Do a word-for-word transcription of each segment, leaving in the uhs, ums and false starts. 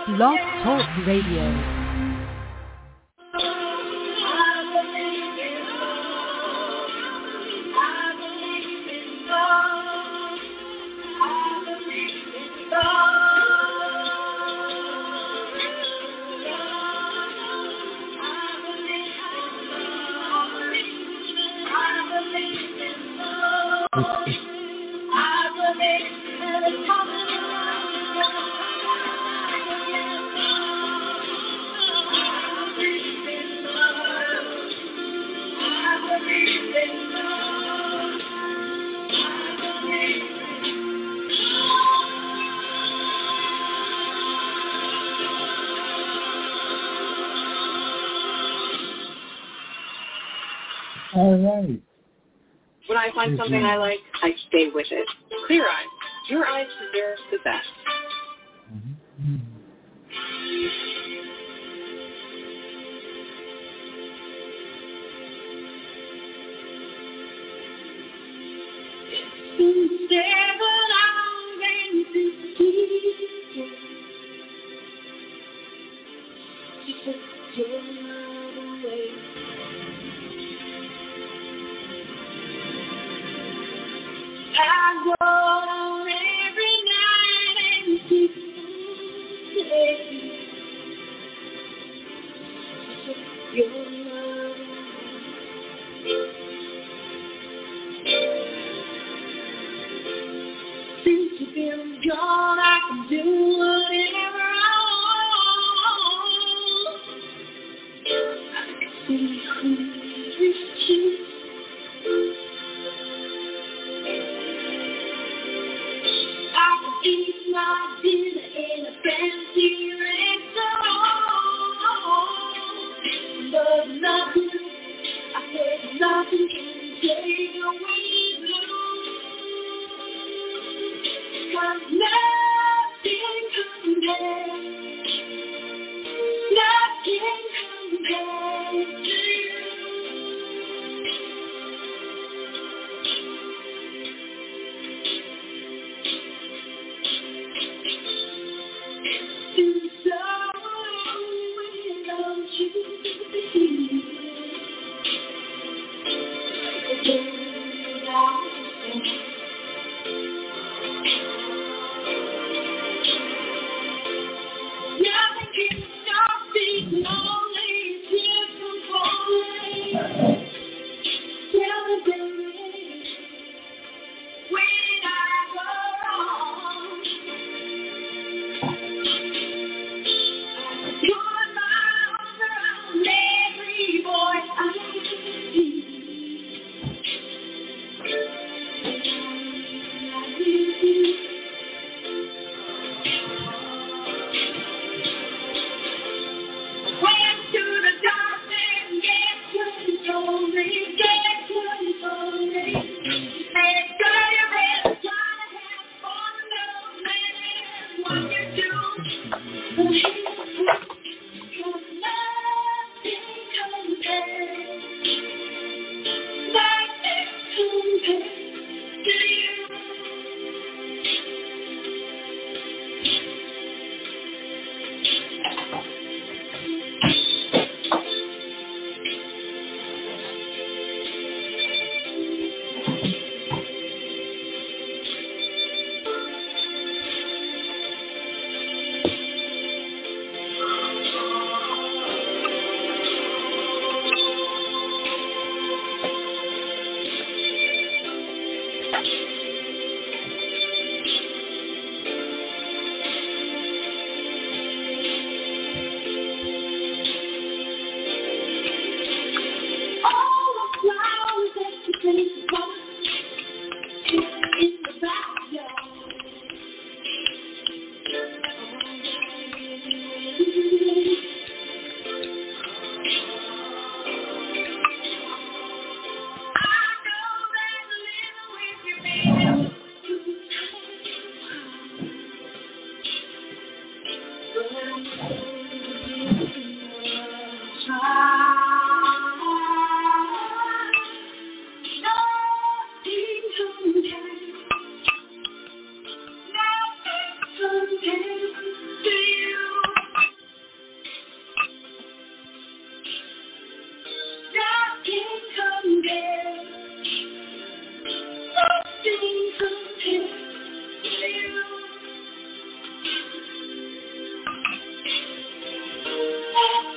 Blog Talk Radio. All right. When I find Mm-hmm. something I like, I stay with it. Clear Eyes. Your eyes deserve the best. Mm-hmm. I go on every night and keep your love. Since you've been gone, I can do whatever I want. I can see who is you. Eat my dinner in a fancy restaurant, but nothing, I said nothing can take away blue, 'cause nothing compares, nothing compares to you.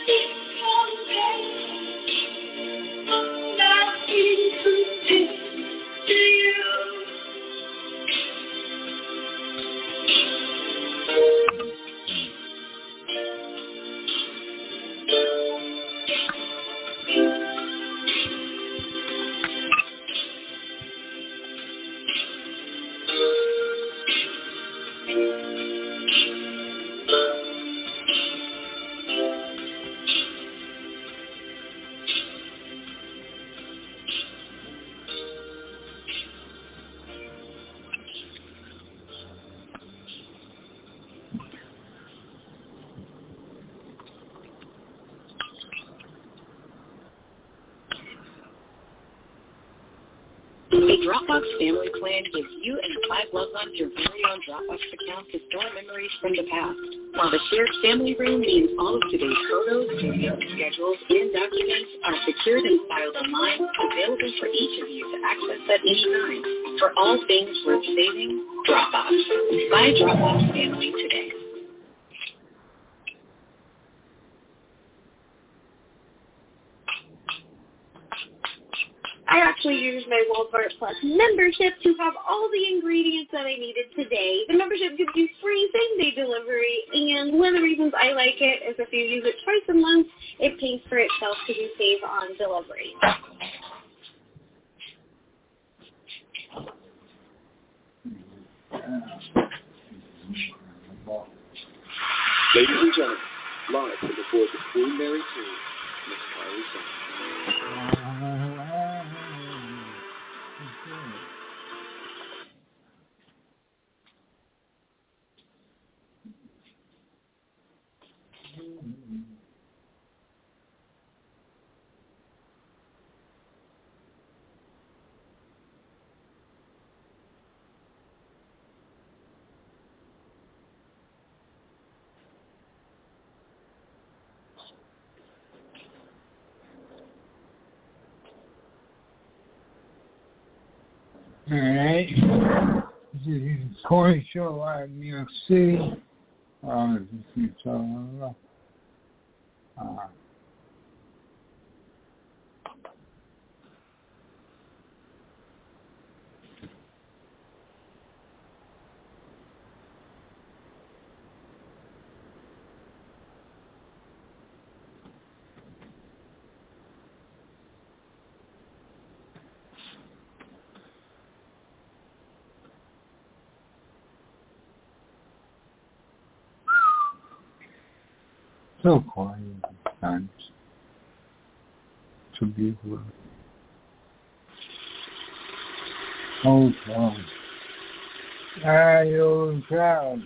The Dropbox Family Plan gives you and five loved ones your very own Dropbox account to store memories from the past, while the shared family room means all of today's photos, videos, schedules, and documents are secured and filed online, available for each of you to access at any time. For all things worth saving, Dropbox. Buy Dropbox Family today. I actually used my Walmart Plus membership to have all the ingredients that I needed today. The membership gives you free same-day delivery, and one of the reasons I like it is if you use it twice a month, it pays for itself because you save on delivery. Ladies and gentlemen, live from the board of Queen Mary Team, Miss Kylie Sutton. All right. This is Corey Show live in New York City. Uh, this is, uh, uh, so quiet at times. So beautiful. Oh, God. Ah, you're proud.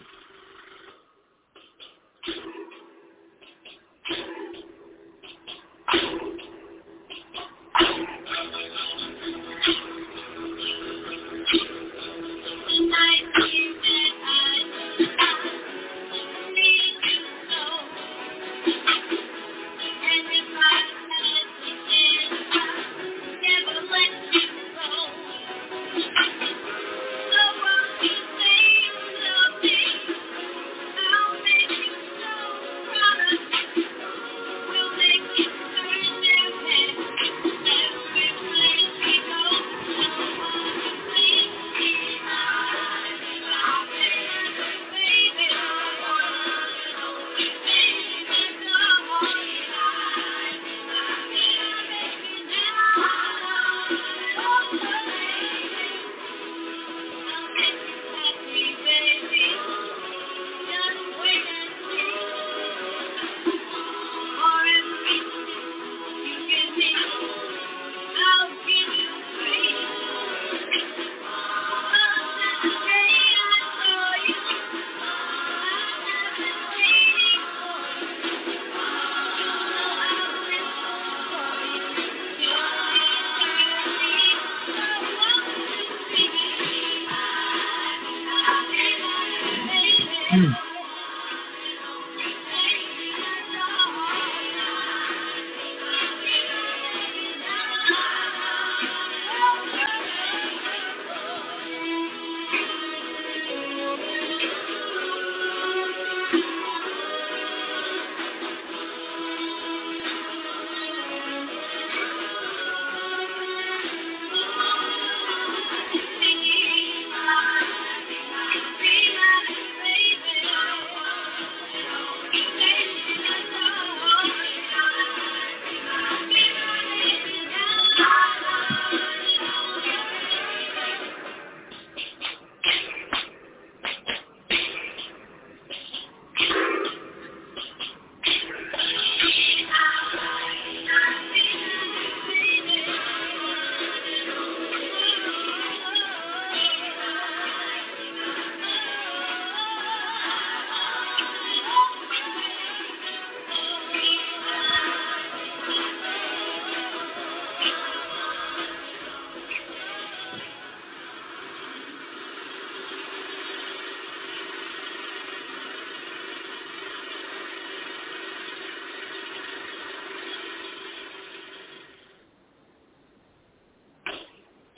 So won't you say you love me?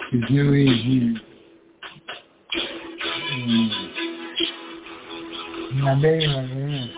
to do easy. Mm. My baby, man.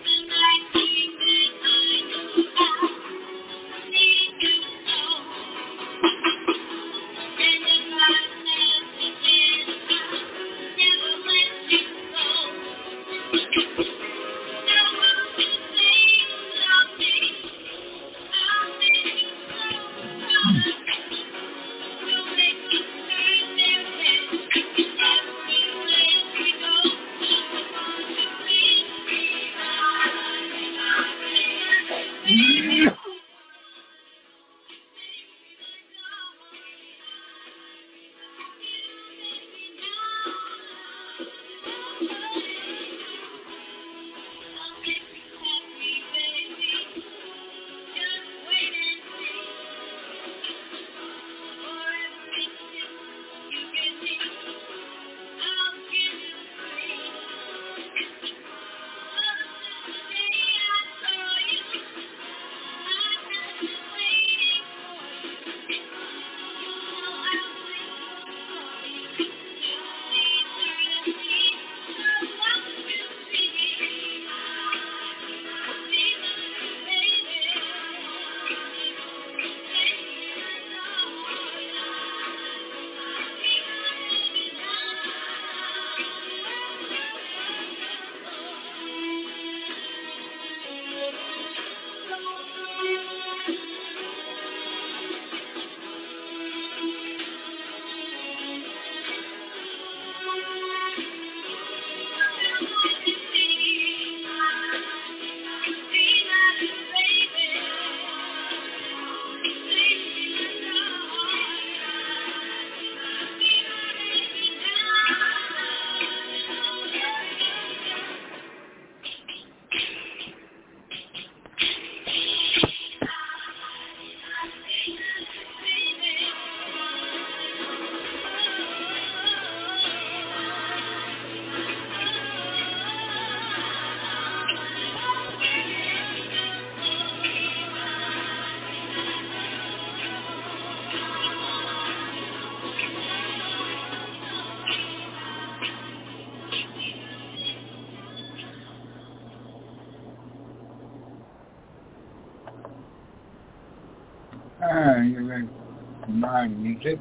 Alright, you're ready for my music.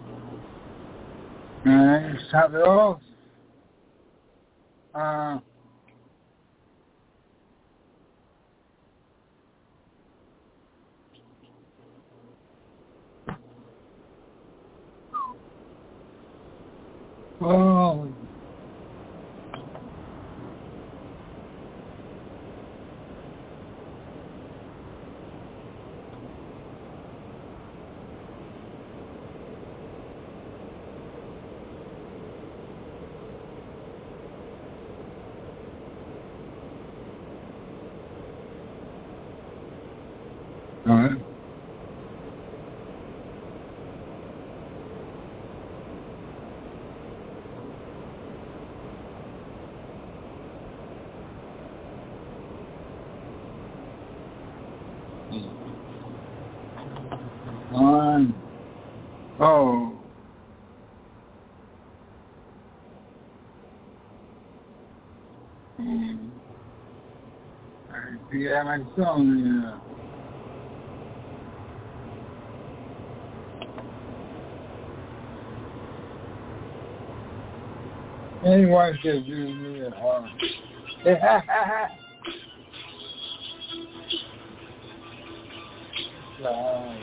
Alright, let's top it off. Uh, oh, alright. One. Oh. Mm. I forget my song, yeah. Anyone can do me at home. Wow.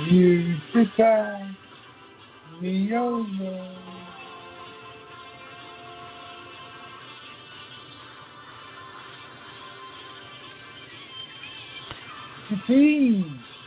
you to tie me over. Please.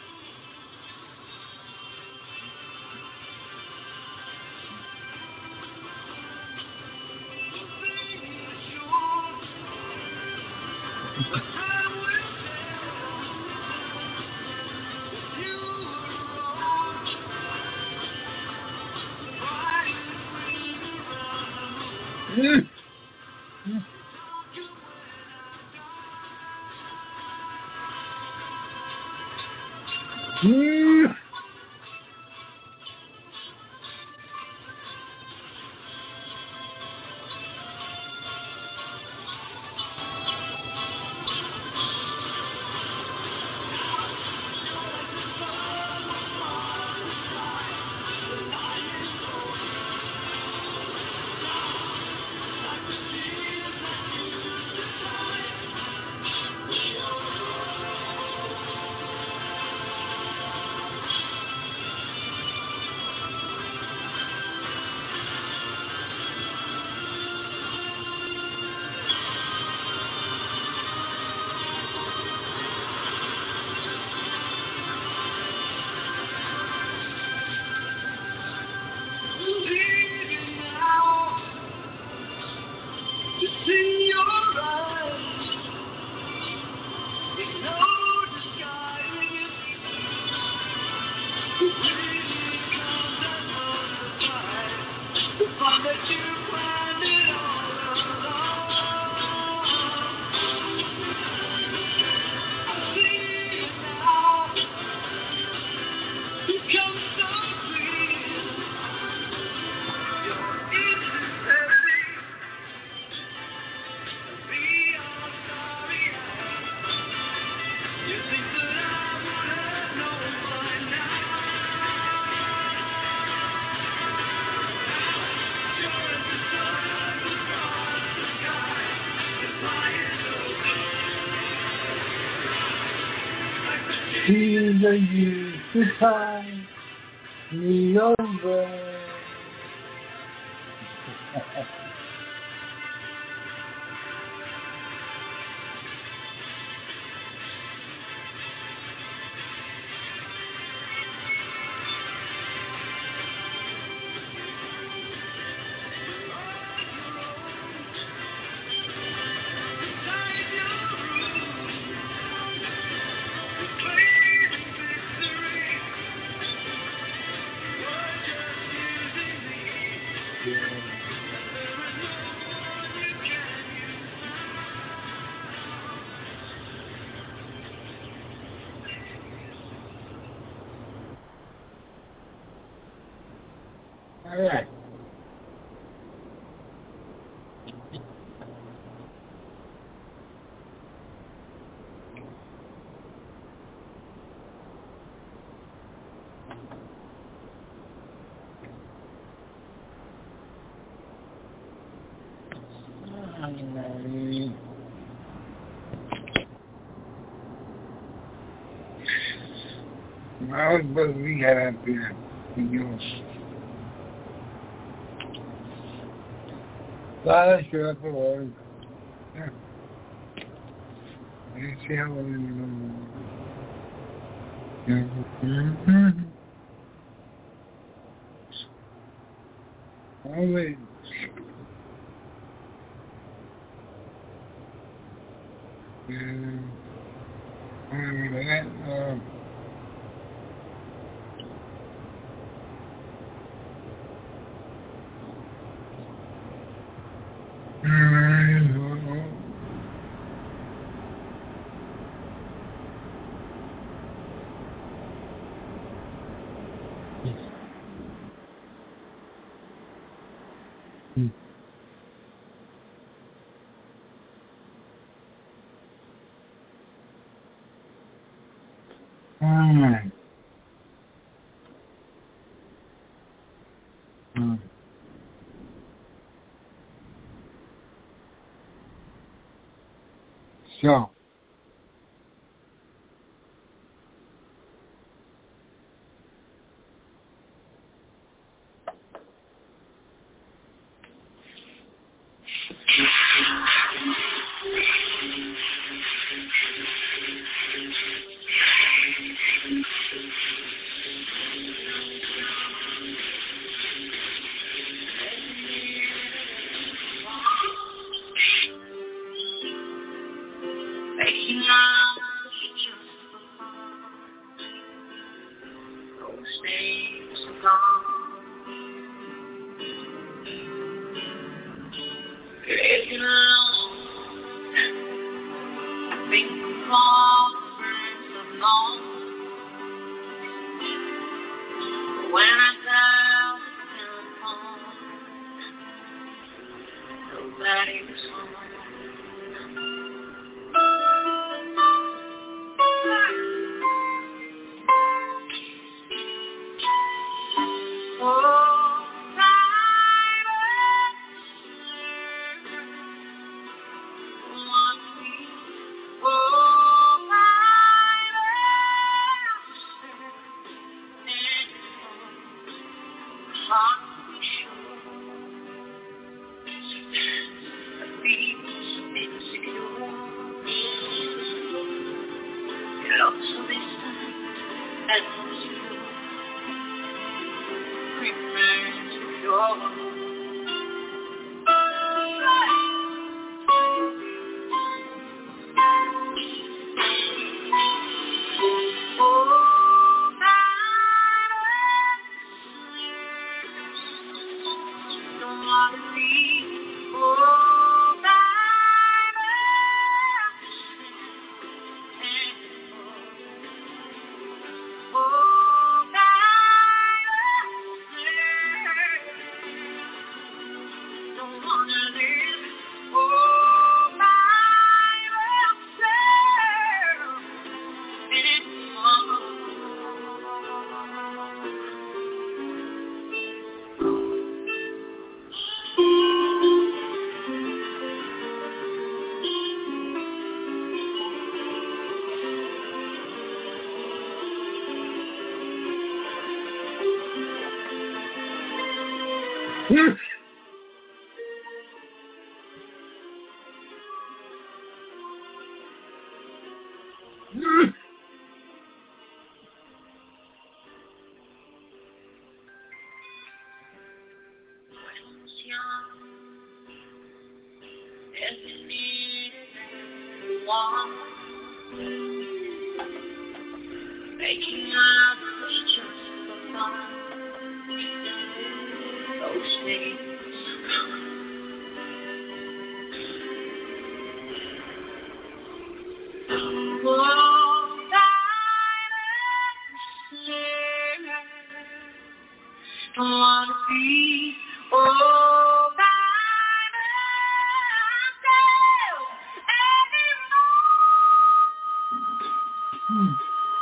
Mm. Mm. Mm. He's a you to tie me over. All right. Well, but we had up here, you know. Let's get up the road. Yeah. Let's see how we do. Mm-hmm. Always. Yeah. That, uh, Mm. Mm. So, making love just for fun. Those days are gone. Living alone, think of all the friends I've gone. When I dial the telephone, nobody was home. Making love was just for fun. Those days are gone. Oh, silence, don't wanna be all by myself anymore. Hmm.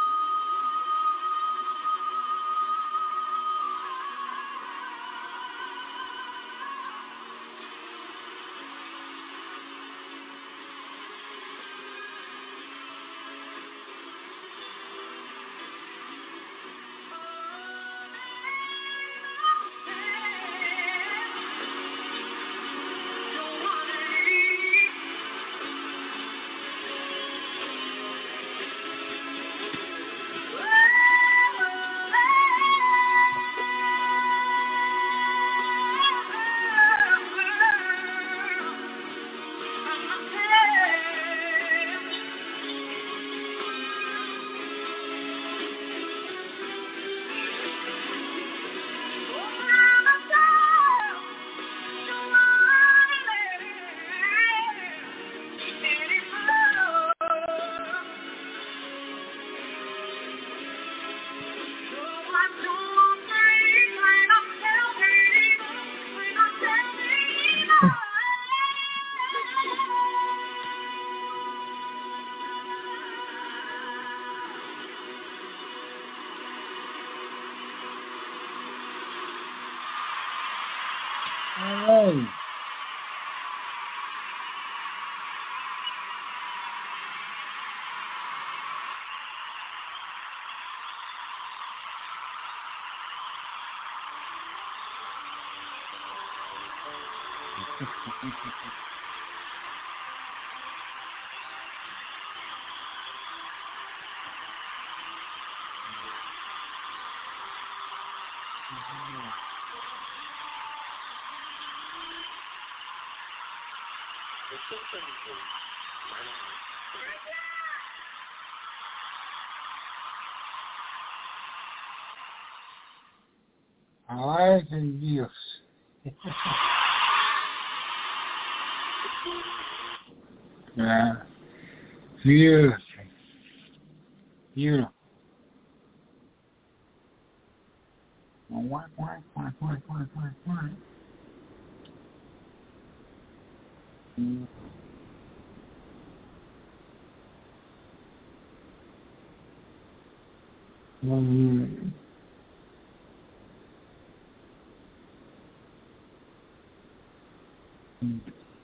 All Life and gifts. Yeah. Beautiful. Beautiful. Whack, whack, whack, whack, whack, whack, whack. Mm. Mm. Mm.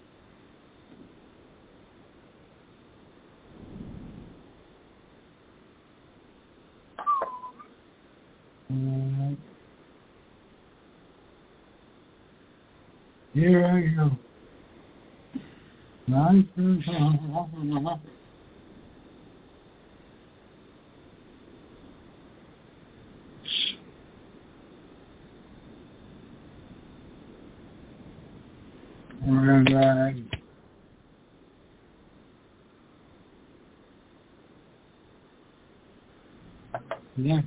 Mm. Here I go. Nice and soft. And uh, yeah.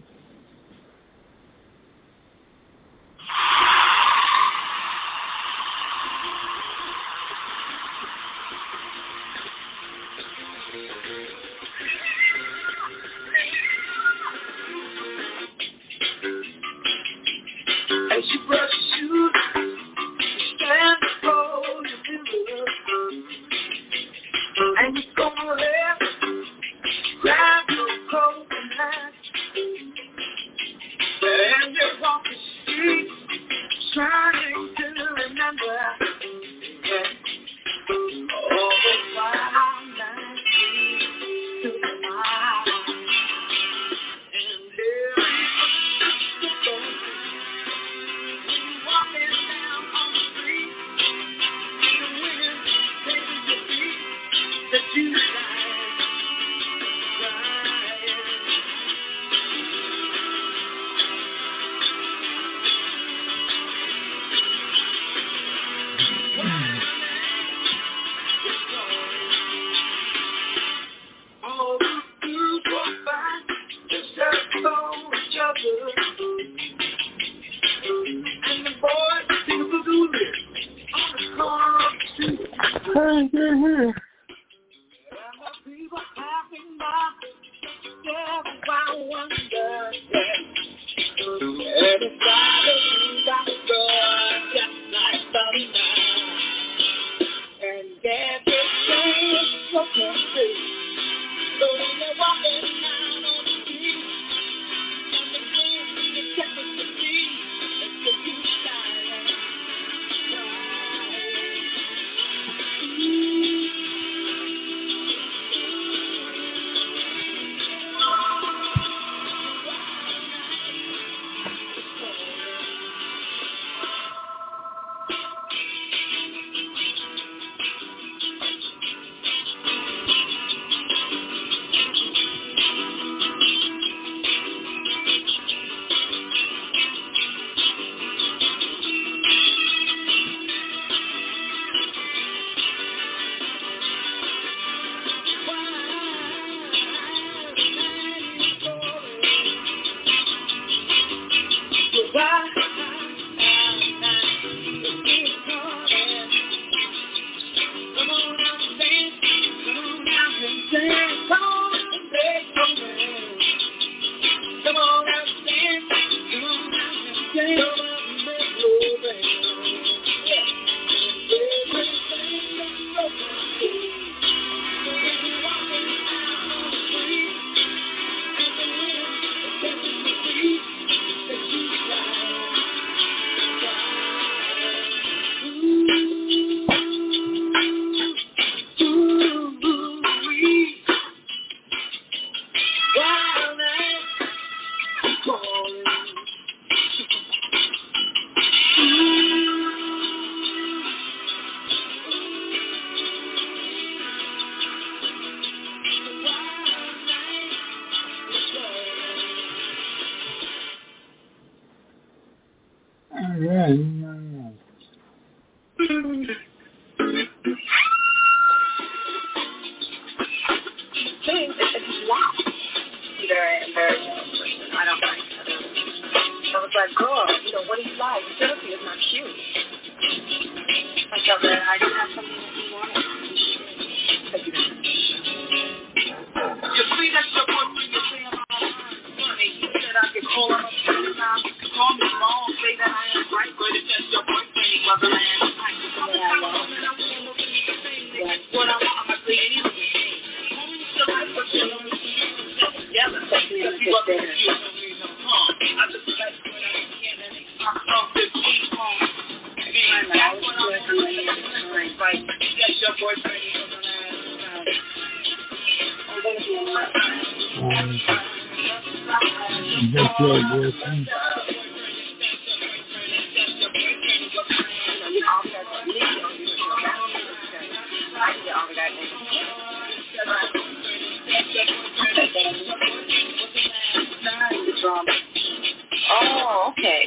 As you brush your shoes, stand before your mirror, and you're gonna let grab your coat and hat, and you walk the street, trying to remember that all the wild nights to the night, and every walking down on the street, and the wind takes your feet that you ride, ride. All the dudes walk by, just as though each other, and the boys sing the blues on the corner of the street. And the people having my everybody wonder, and it's like a dream got the door, just like thunder, and everything's so complete. So when they're walking down on the street, and the wind is catching the beat, it's the deep silence. It's, it's wow. Very embarrassing. I don't like that. I was like, girl, you know, what do you like? Timothy is not cute. I felt that I didn't have something that you wanted. You see, that's your boyfriend, you say I'm funny. He said I could call him up anytime. Call me wrong, say that I am right, but if that's your boyfriend, he wasn't an ass. What I want, I'm going to say anything. Homie, still like what you're doing. Together, because he wasn't cute. I just like what I can, and I'm from fifteen home. I know, I was working on it at the time. Like, that's your boyfriend, he wasn't an ass. I'm going to be a lot. That's your boyfriend. Oh, okay.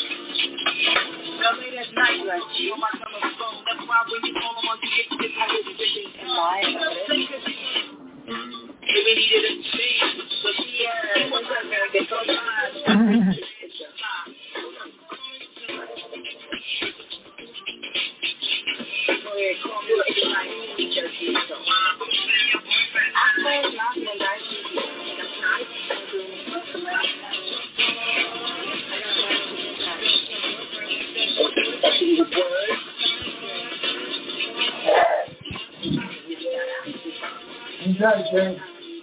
Now, late at night, like, you on my telephone. That's why when you call them on the get this how it's busy. And why? Maybe he didn't see. So, yeah, it was not very good. So, yeah. Exactly.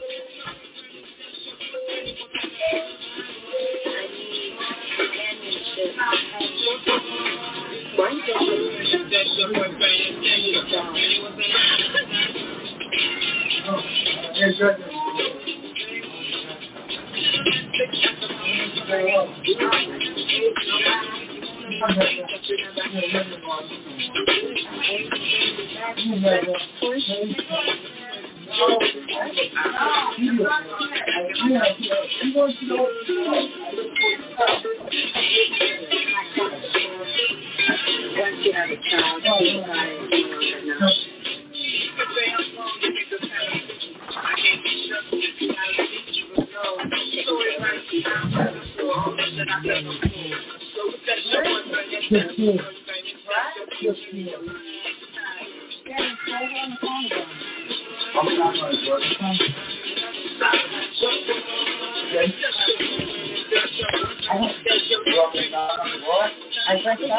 I guess so.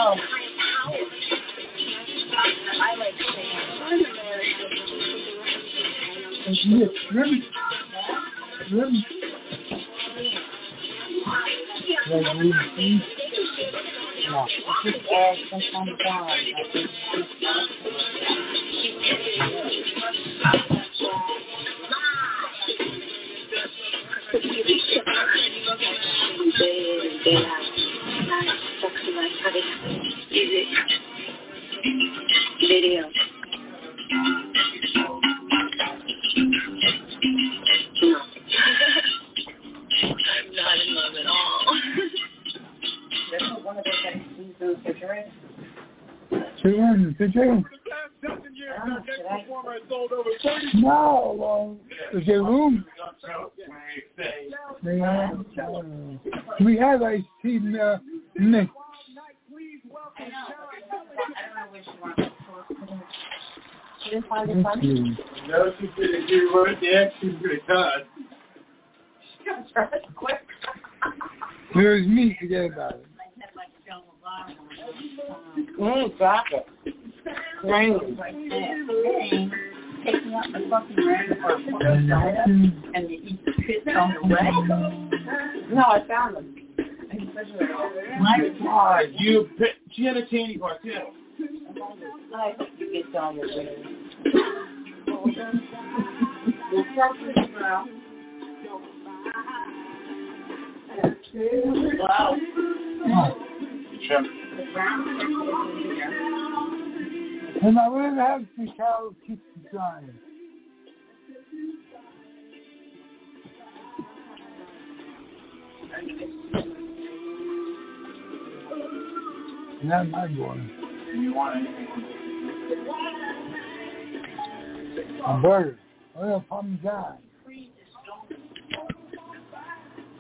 I like Yes, really? Really? Like, we see? No. Just add some kind of God. Video. I'm not in love at all. This is one of those that sees those pictures. Two hundred fifty? No, well, is there room? Yeah. We have a team, uh, Nick. I know. I don't know where she wants to put it. She didn't find it funny? No, she said if you wrote the X, she's going to cut. She comes right quick. There's me, forget about it. Mmm, drop it. Rain. Taking out the fucking rain for a and you eat the pits on the way. No, I found them. My God, you pit. She had a candy bar too. I hope you get down your way. Wow. Oh. Sure. And I would have to Carol keep trying. Not my boy. You want it? A burger. Oil parmesan.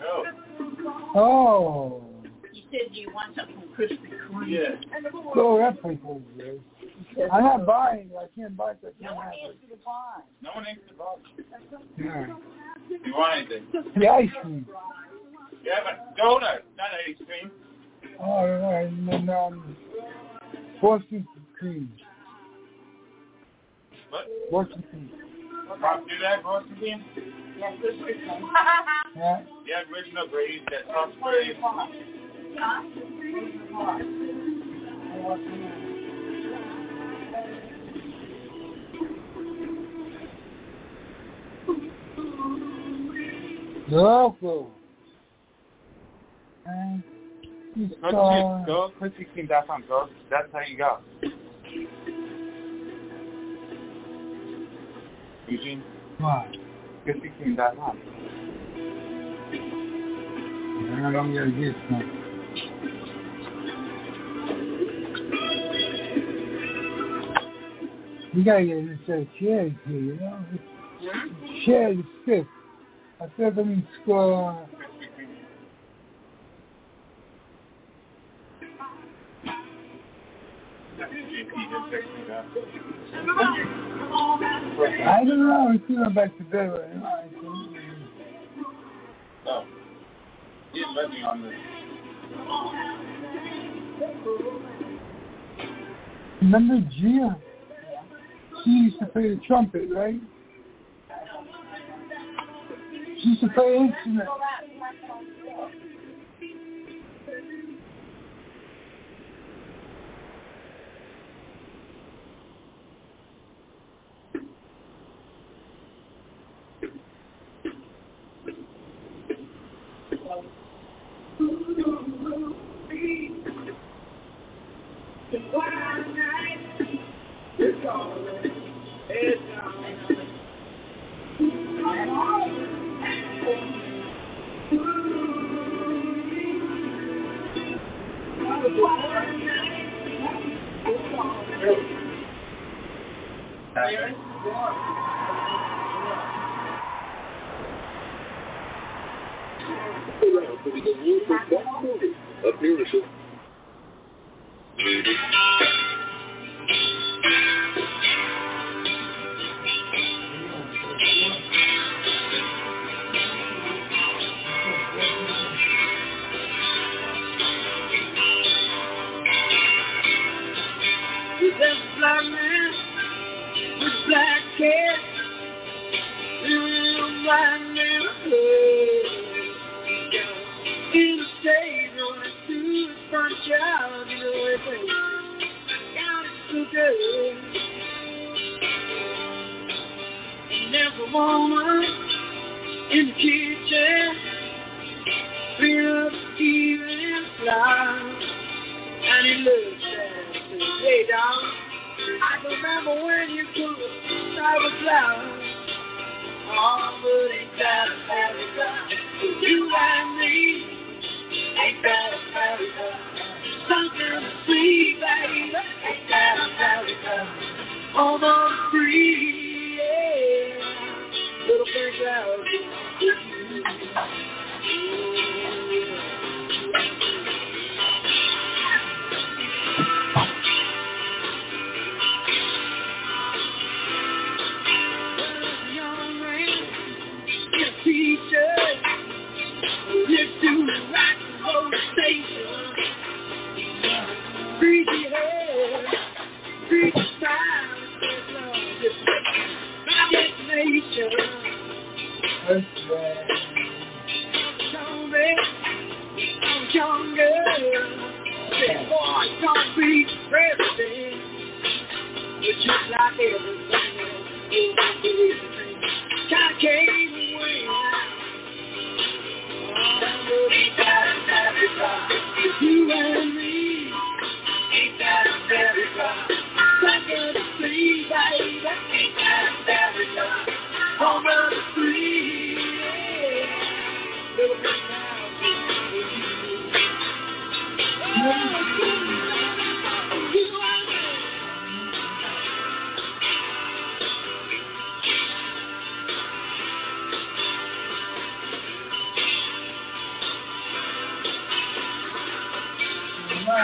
No. Oh. You said you want something from Krispy Kreme. Yeah. Oh, that place is good. I'm not buying it. I can't buy it. I can't have it. No one answered the box. Yeah. You want anything? The ice cream. Yeah, but donut, not ice cream. Oh, all right. And then, um, Boston cream. What? Boston cream. Pop, do that, Boston cream? Yes, Krispy Kreme. Yeah. Yeah, original Brady's, that top spray. Local. And you Go saw... to go Krispy Kreme dot com, go. That's how you go. Eugene? What? Krispy Kreme dot com. I'm going to get some. You got to get this set of chairs here, you know? Chairs is fifth. I feel like I'm in school. I don't know. I'm still back to bed right now. Oh. He's living on this. Remember Gia? She used to play the trumpet, right? She used to play instrument.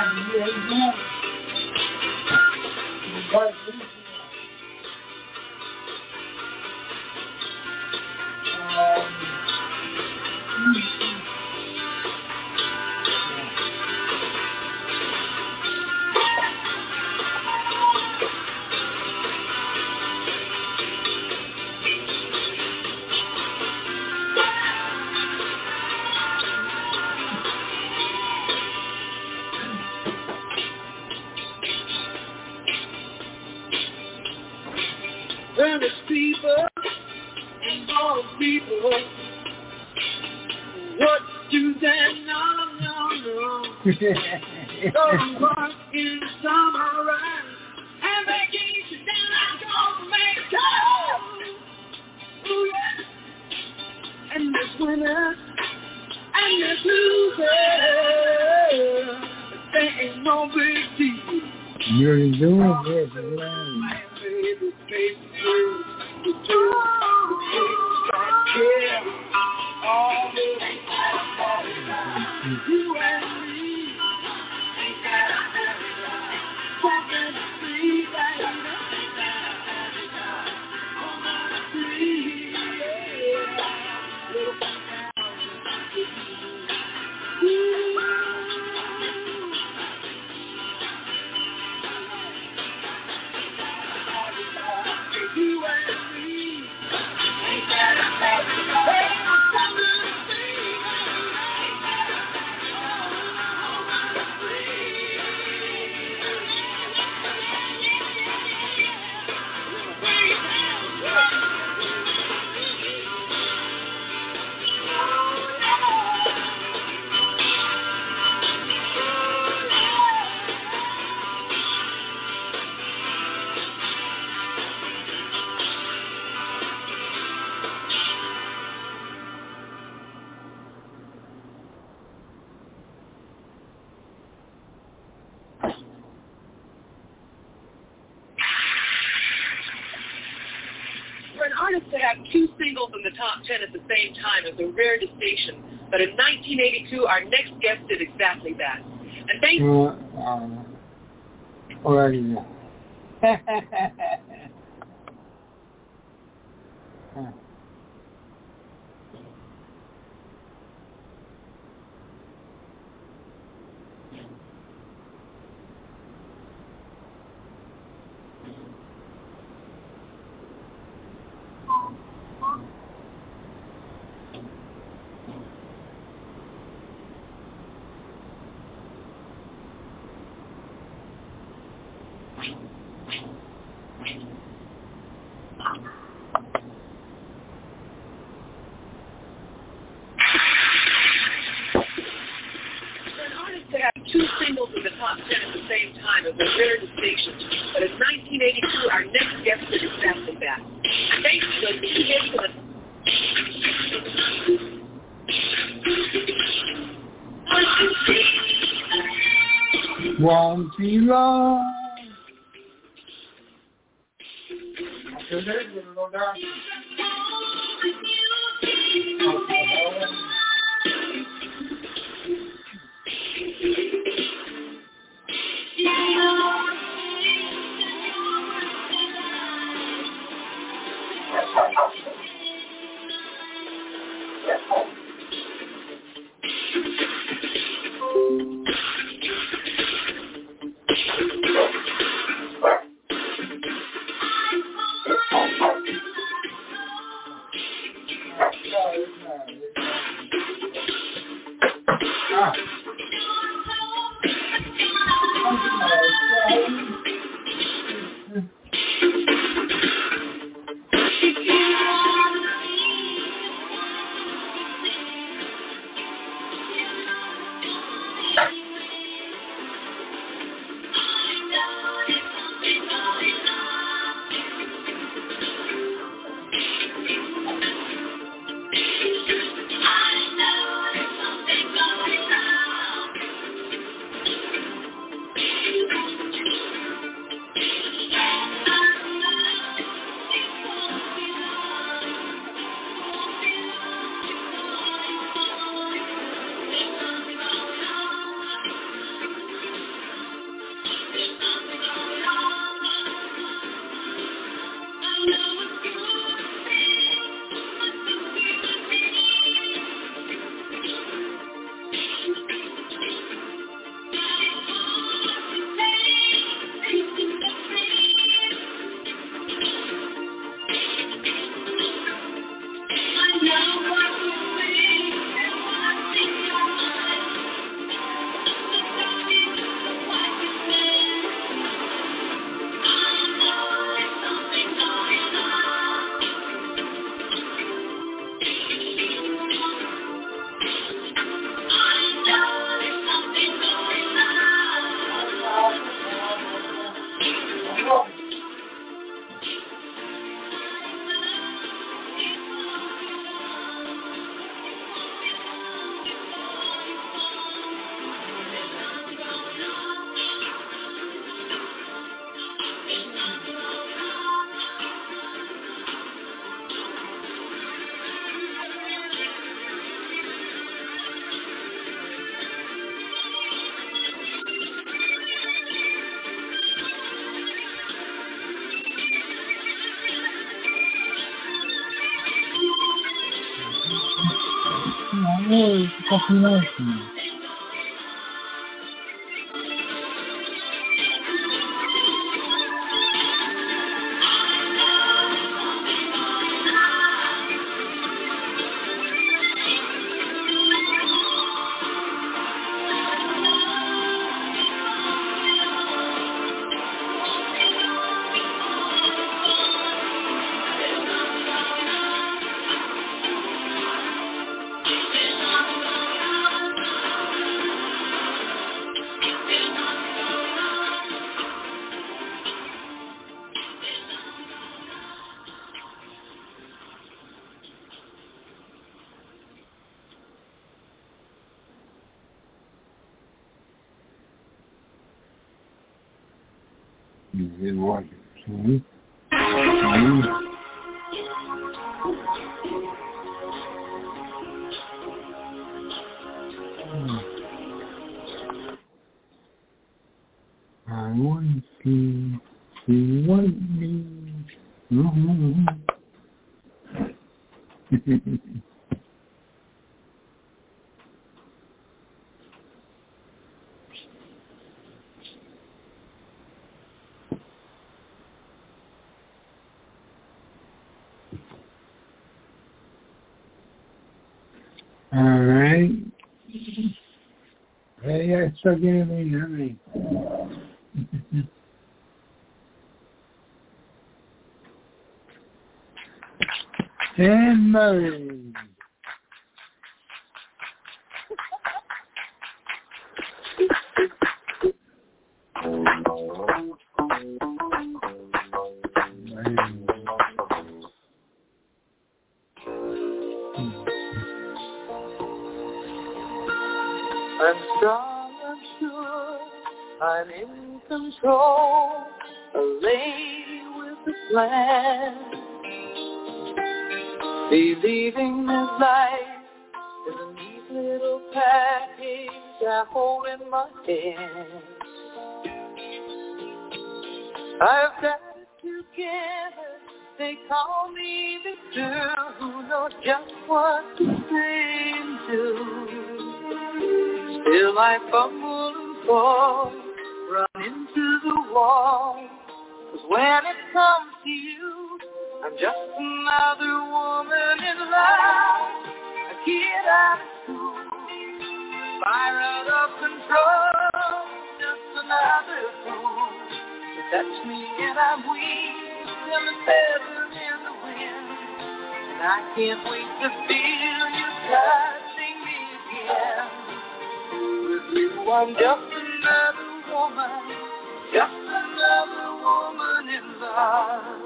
And it's people and all people. What do they know? No, no. Don't work in summer rain and vacation down at Jamaica. Ooh, yeah. And there's winners and there's losers. There ain't no big deal. You're doing this, man. You and me, something to see, baby. You and me, ain't that amazing? For an artist to have two singles in the top ten at the same time is a rare distinction. But in nineteen eighty-two, our next guest did exactly that. And thanks... Uh, um, already know. Huh. To have two singles in the top ten at the same time is a rare distinction. But in nineteen eighty-two, our next guest did exactly that. And thanks to the two hits of the... Won't be long. After that, we'll go down. Oh, population. You did what? See? I want to see what it means. Mm-hmm. All right. Hey, I stuck in me, honey. And Murray. I'm strong, I'm sure, I'm in control, a lady with a plan. Believing that life is a neat little package I hold in my hand. I've got it together, they call me the girl who knows just what to say and do. Still I fumble and fall, run into the wall. 'Cause when it comes to you, I'm just another woman in love, a kid out of school, fire out of control, just another fool. You touch me and I'm weak, and the feather in the wind, and I can't wait to feel you touching me again. With you I'm just another woman, just another woman in love.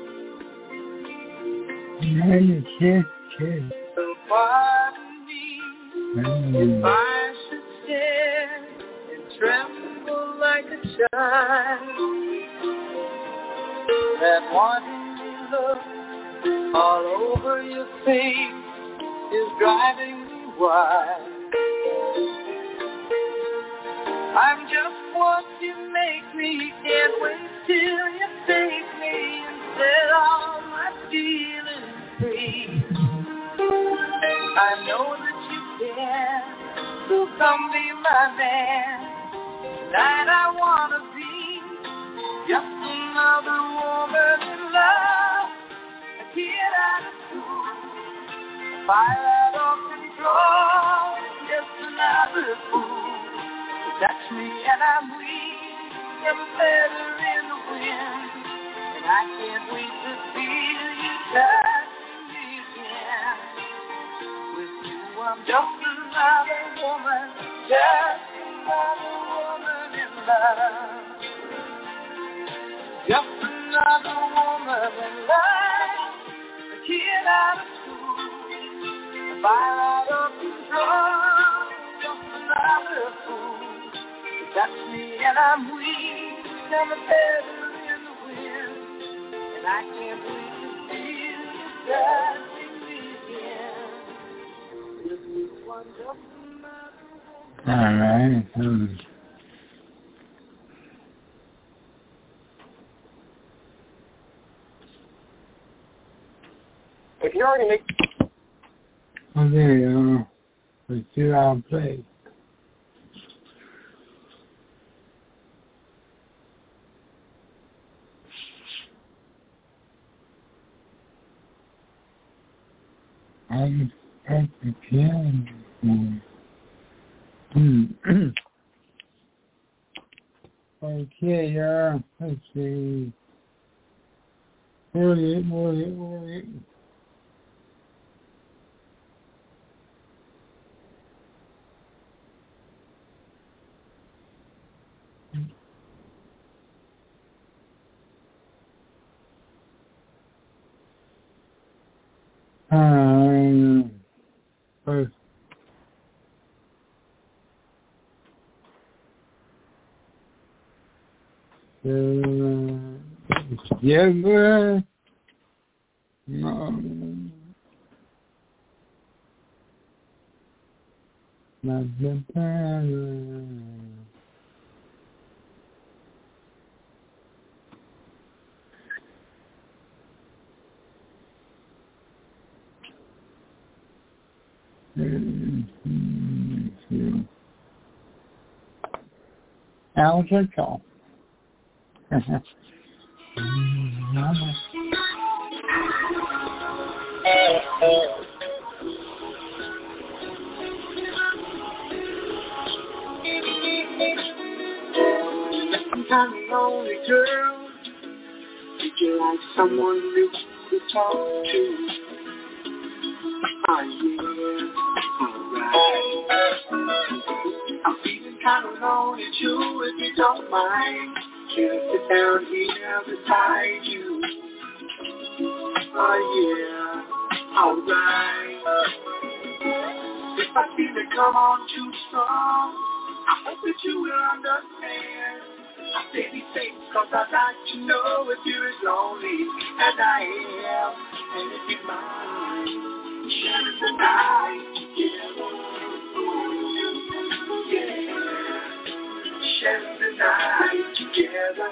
And kiss, kiss. So pardon me if I should stand and tremble like a child. That wanting look all over your face is driving me wild. I'm just what you make me, can't wait till you take me and set all my feelings free. I know that you can, so come be my man. Tonight I wanna be just another woman in love, a kid out of school, fire out of control, just another fool. Touch me and I'm weak, I'm better in the wind, and I can't wait to feel you touching me again. With you I'm just another woman, just another woman in love, just another woman in love, a kid out of school, a fire out of control, just another fool. Touch me and I'm weak, I'm a feather in the wind, and I can't wait to feel you touching me again. With you I'm just another woman. All right. Um, If you already make... okay, uh, But still I'll play. I can touch the piano more. Hmm. Okay, yeah. Let's see. Work it, work it, work it. Um, but uh, together, no, not the better. Alger call. Sometimes lonely girl, did you like someone new to talk to? Are you alright? I'm feeling kind of lonely too, if you don't mind. Can I sit down here beside you? Oh yeah, alright. If I feel it come on too strong, I hope that you will understand. I say these things cause I'd like to know if you're as lonely as I am. And if you mind, share the night together. Yeah, share the night together.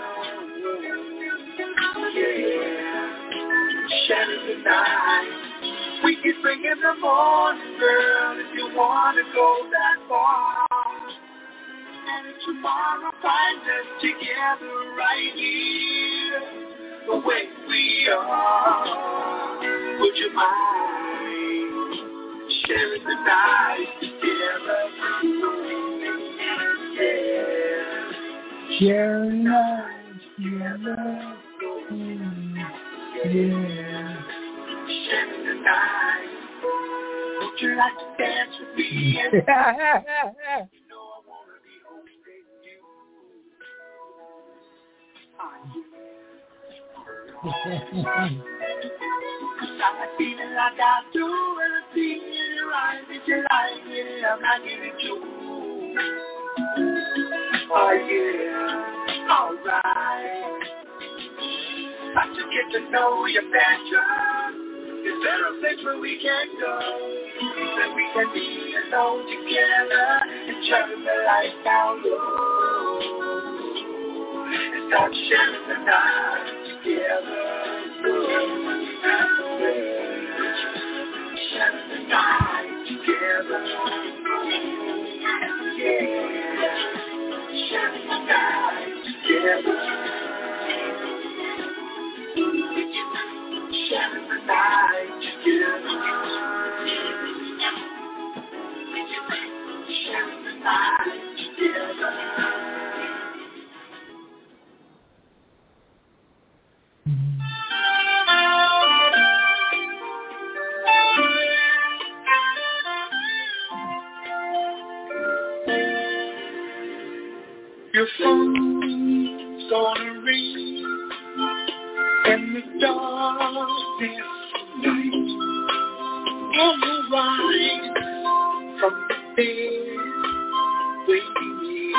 Yeah, share the night. We can bring in the morning, girl, if you want to go that far. And if tomorrow finds us together right here, the way we are, would you mind sharing the night together? Yeah. Sharing night together. Yeah. Sharing the night. Would you like to dance with me? You know I want to be holding you. Cause I'm feeling like I do everything in your eyes. If you like it, I'm not giving you. Oh yeah, alright. I should get to know you better. Is there a place where we can go? That we can be alone together and turn the lights down low. And start sharing the night together. Sharing the night together. Yeah. Sharing the night together. Sharing the night together. Sharing the night together. Your phone's gonna ring in the darkness night. And the light from the bed waiting.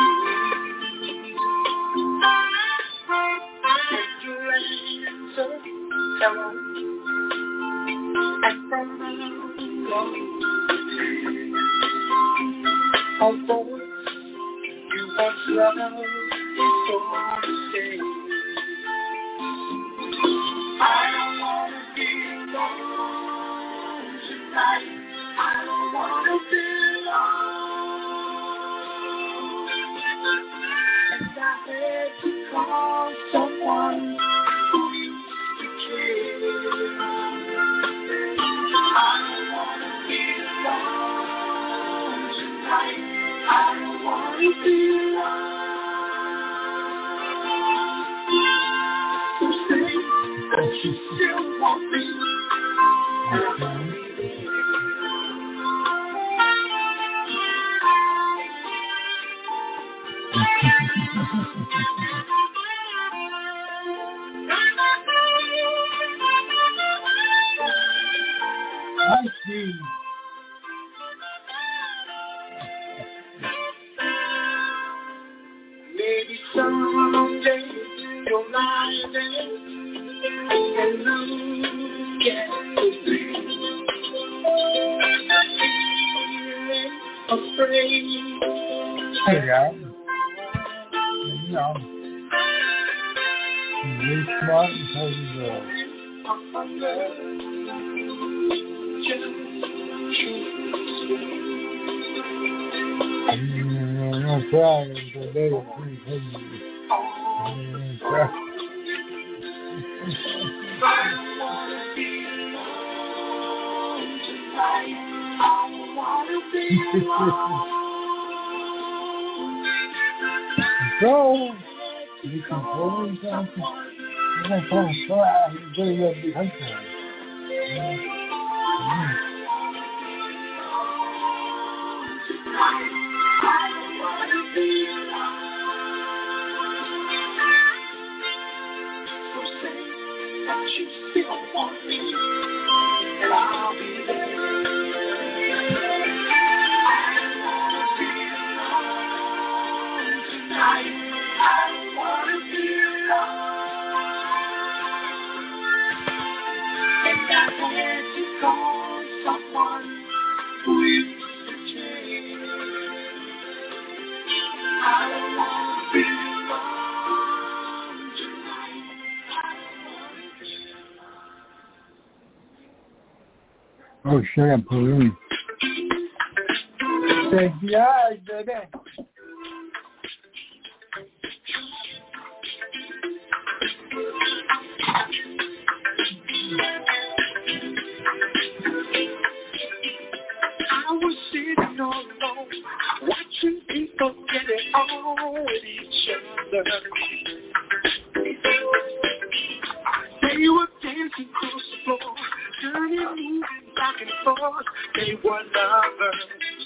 And your answer come and from the long although you once loved is gonna stay. I don't wanna be alone tonight. I don't wanna be I see. Maybe someday you'll lie there and look at me, afraid. There you go. You know, you're smart and so you go. No problem, but they were pretty heavy. So, you can pull in something. You're going to pull a straw out and do what you have to. That you still want me, and I'll be there. I wanna be alone tonight. I wanna be alone, and I had to call someone who used to change. I don't wanna be alone tonight. Oh, shut up, Balloon. Say the eyes, baby. I was sitting all alone, watching people getting on with each other. They were dancing across the floor, turning, moving back and forth. They were lovers.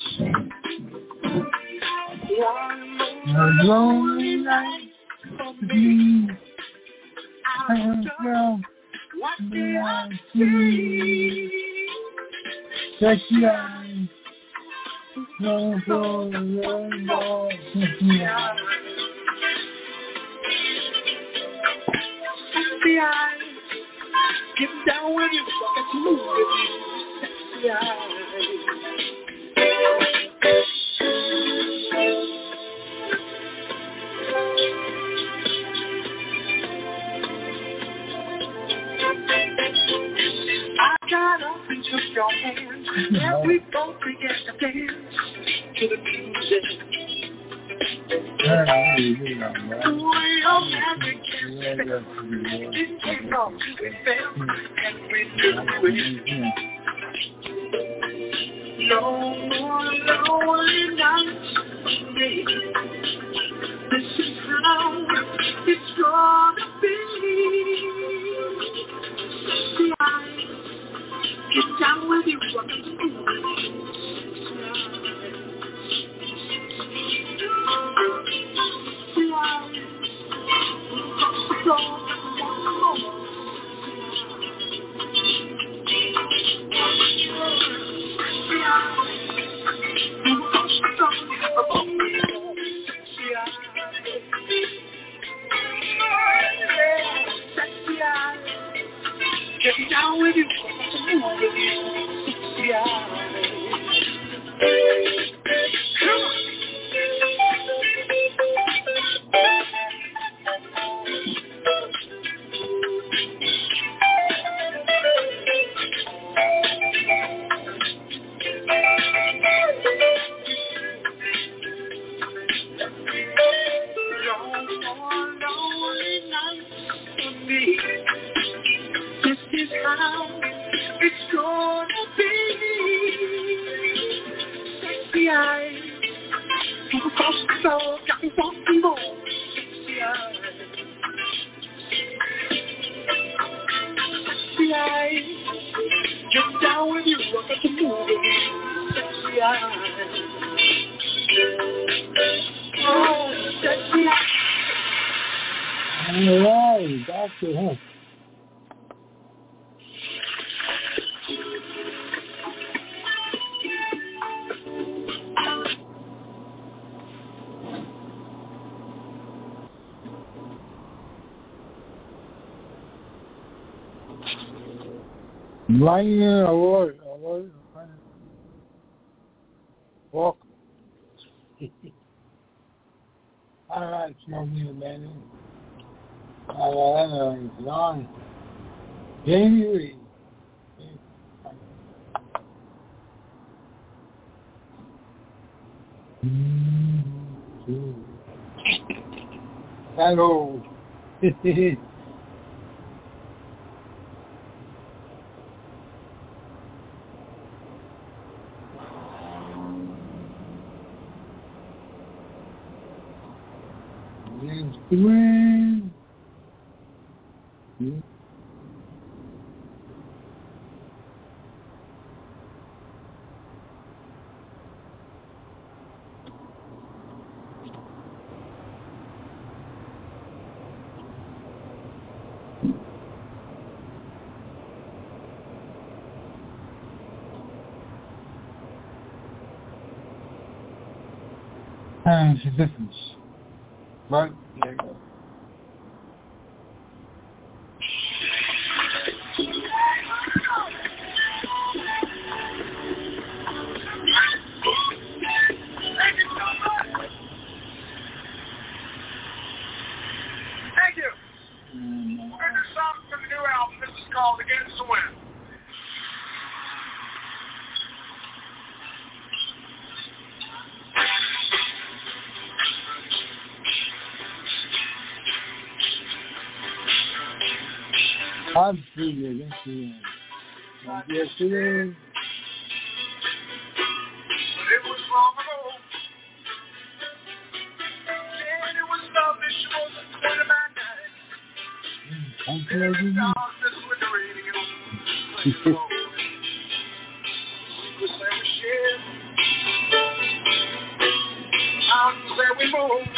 One more lonely night for to me. be. I was Well, what did I see? sexy eyes. No, no, no, no, sexy eyes. Sexy eyes. Get down with you, walk at you, move with you. Sexy eyes. I got up and took your hand, and we both began to dance to the music. The way your magic can spell, it came off, we fell, and we knew it. No more lonely nights for me. This is how it's gonna be. Sexy eyes, get down with you, what to do. Sexy eyes, across the floor, one more. Sexy eyes, across the floor, sexy eyes. Sexy eyes, get down with you, move with you, sexy eyes. Come on. This is how it's gonna be. Sexy eyes, across the So got me walking on sexy eyes. Sexy eyes. Get down with you, I got to move with you. Sexy eyes. Oh, sexy eyes. All right, back to him. Lightning alert, alert. Welcome. All right, smoking the man. All right, it's on. Jamie Reed. Hello. Instagram. Hmm. And it's a difference. Right? There you go. Thank you. Mm-hmm. We're going to do something from the new album. This is called Against the Wind. I'm free against the wind. Yes, it is. It was long ago. And it was lovely. She was a quarter by night. I'm crazy. Darkness with the radio. We was where we shared. Mountains where we moved.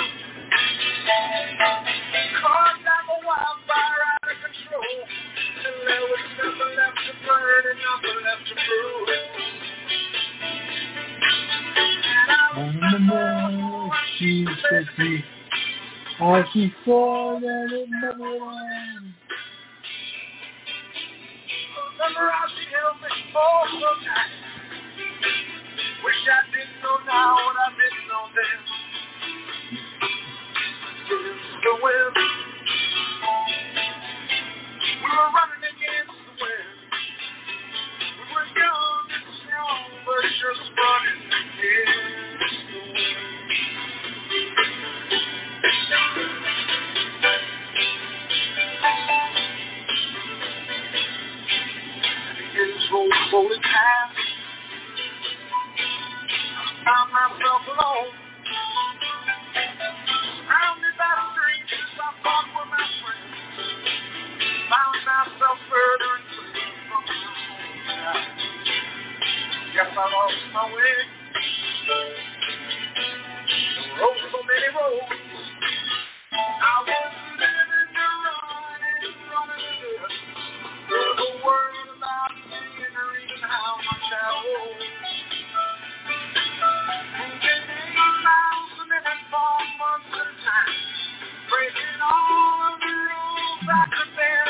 Caught like a wildfire out of control. And there was nothing left to burn and nothing left to prove. And I remember she said to me, I she saw that it never ends. Remember how she held me all so tight. Wish I didn't know now what I didn't know then. The wind. We were running against the wind. We were young and strong, but just running against the wind. And the years rolled slowly past. I found myself alone. Surrounded by strangers I thought were my friends. Found myself further and further from my home. Guess I lost my way. There were so many roads. I was living to run and running to live. There's a word about me and reading how much I owe. Moving eight miles a minute for months at a time. Breaking all of the rules I could bear.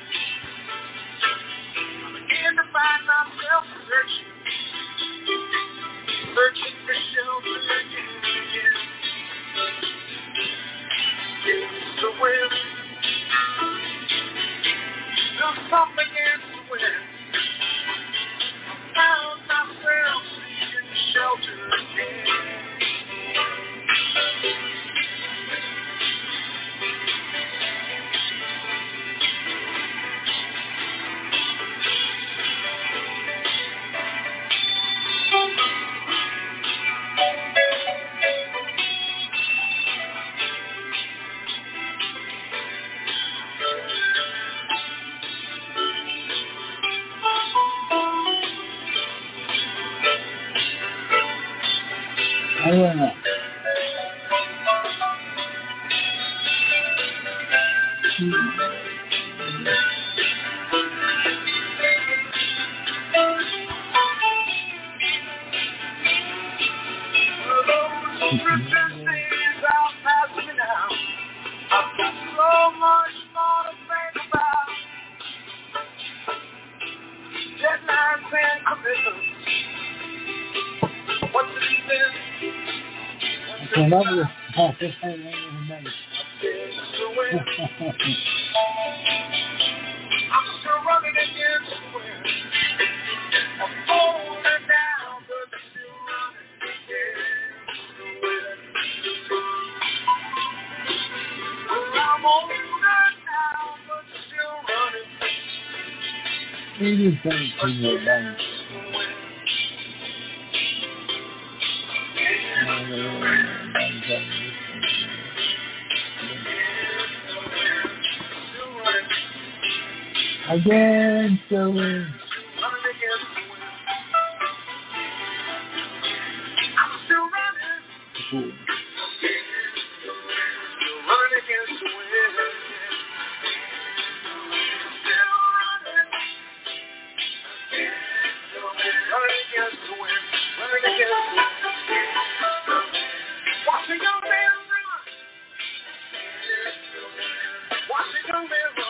I began to find myself searching, searching for shelter again and again. It's the I don't know. Another office I don't remember. I'm still running against the wind. I'm falling down, but still running against the wind. I'm older now, but still running. It is something to remember. Against the wind. I'm still running. Cool. Still running against the wind. Still running. Running against the wind. Running against the wind. Watching your man run. Watching your man run.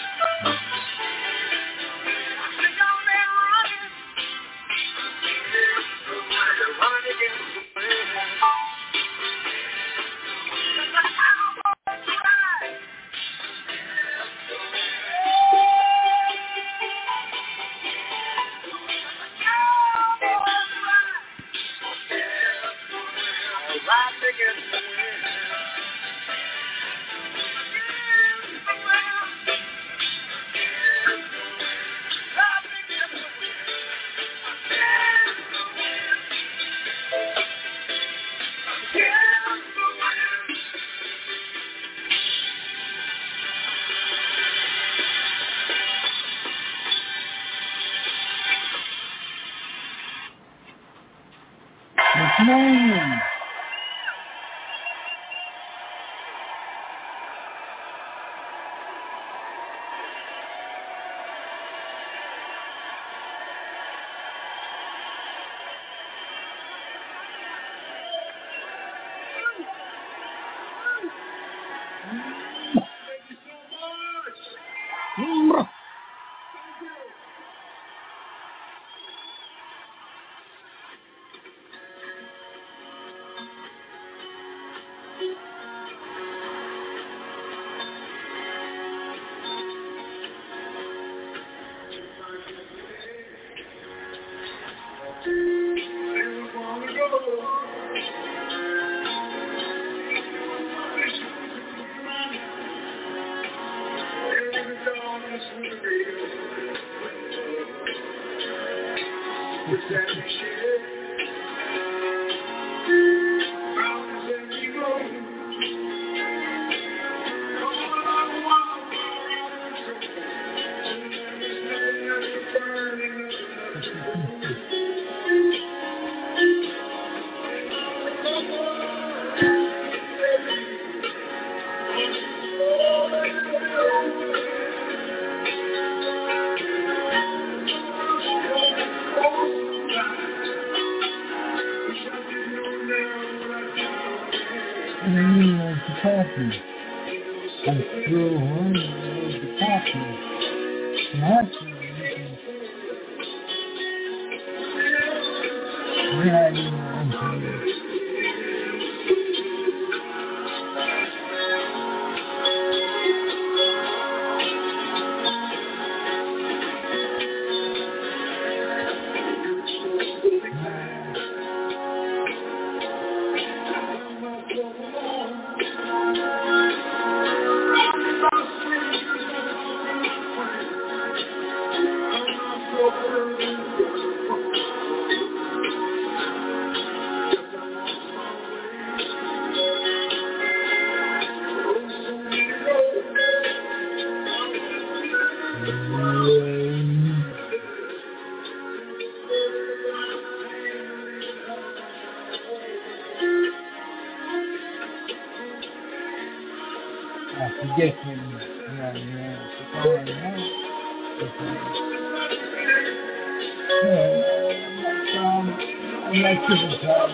Man. guessing. Yeah, yeah. Oh, yeah. Yeah, um, I'm not super proud.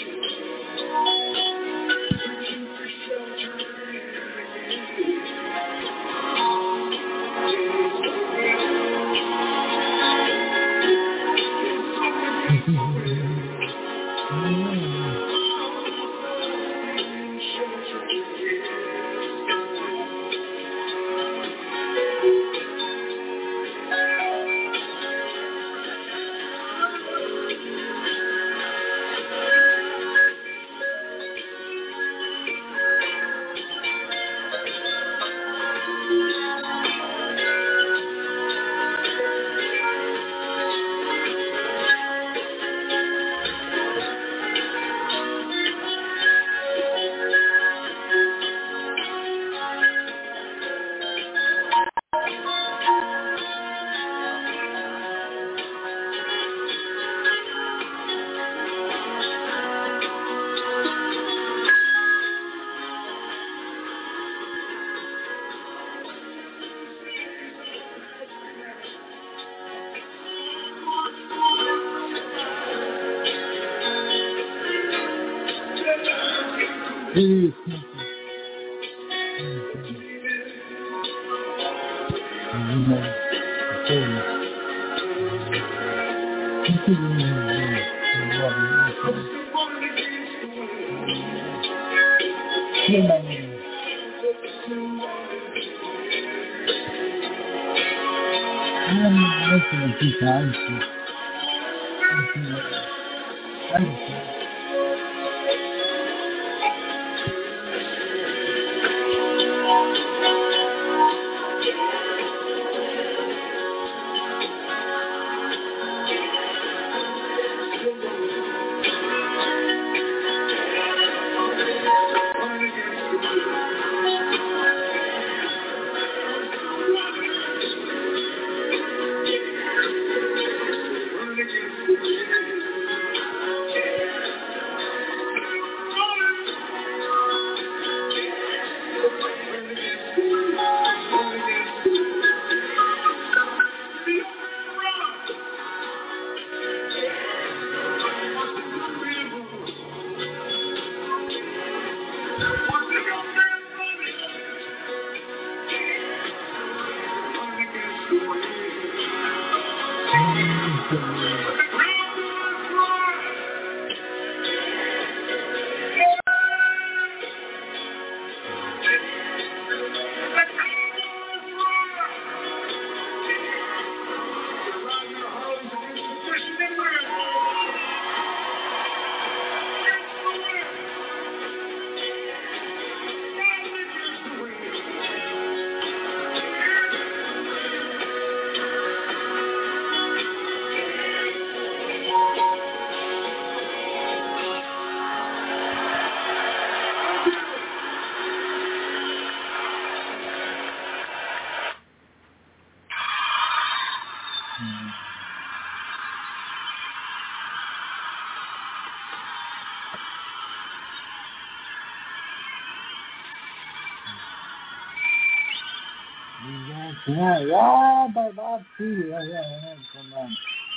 Yeah, yeah, but Bob too. Yeah, yeah, yeah, come on.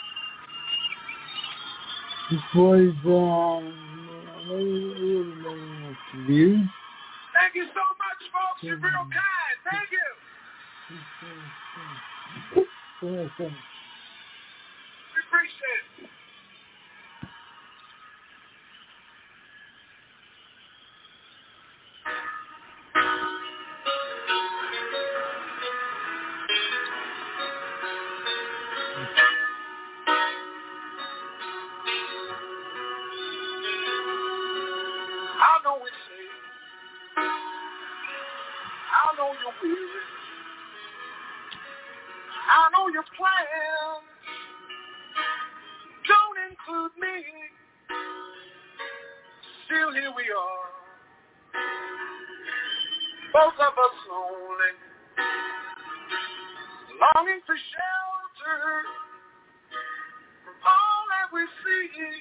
This was, um, view. Thank you so much, folks. You're real kind. Thank you. We appreciate it. I know it's late. I know you're weary. I know your plans don't include me. Still here we are, both of us lonely, longing for shelter from all that we see.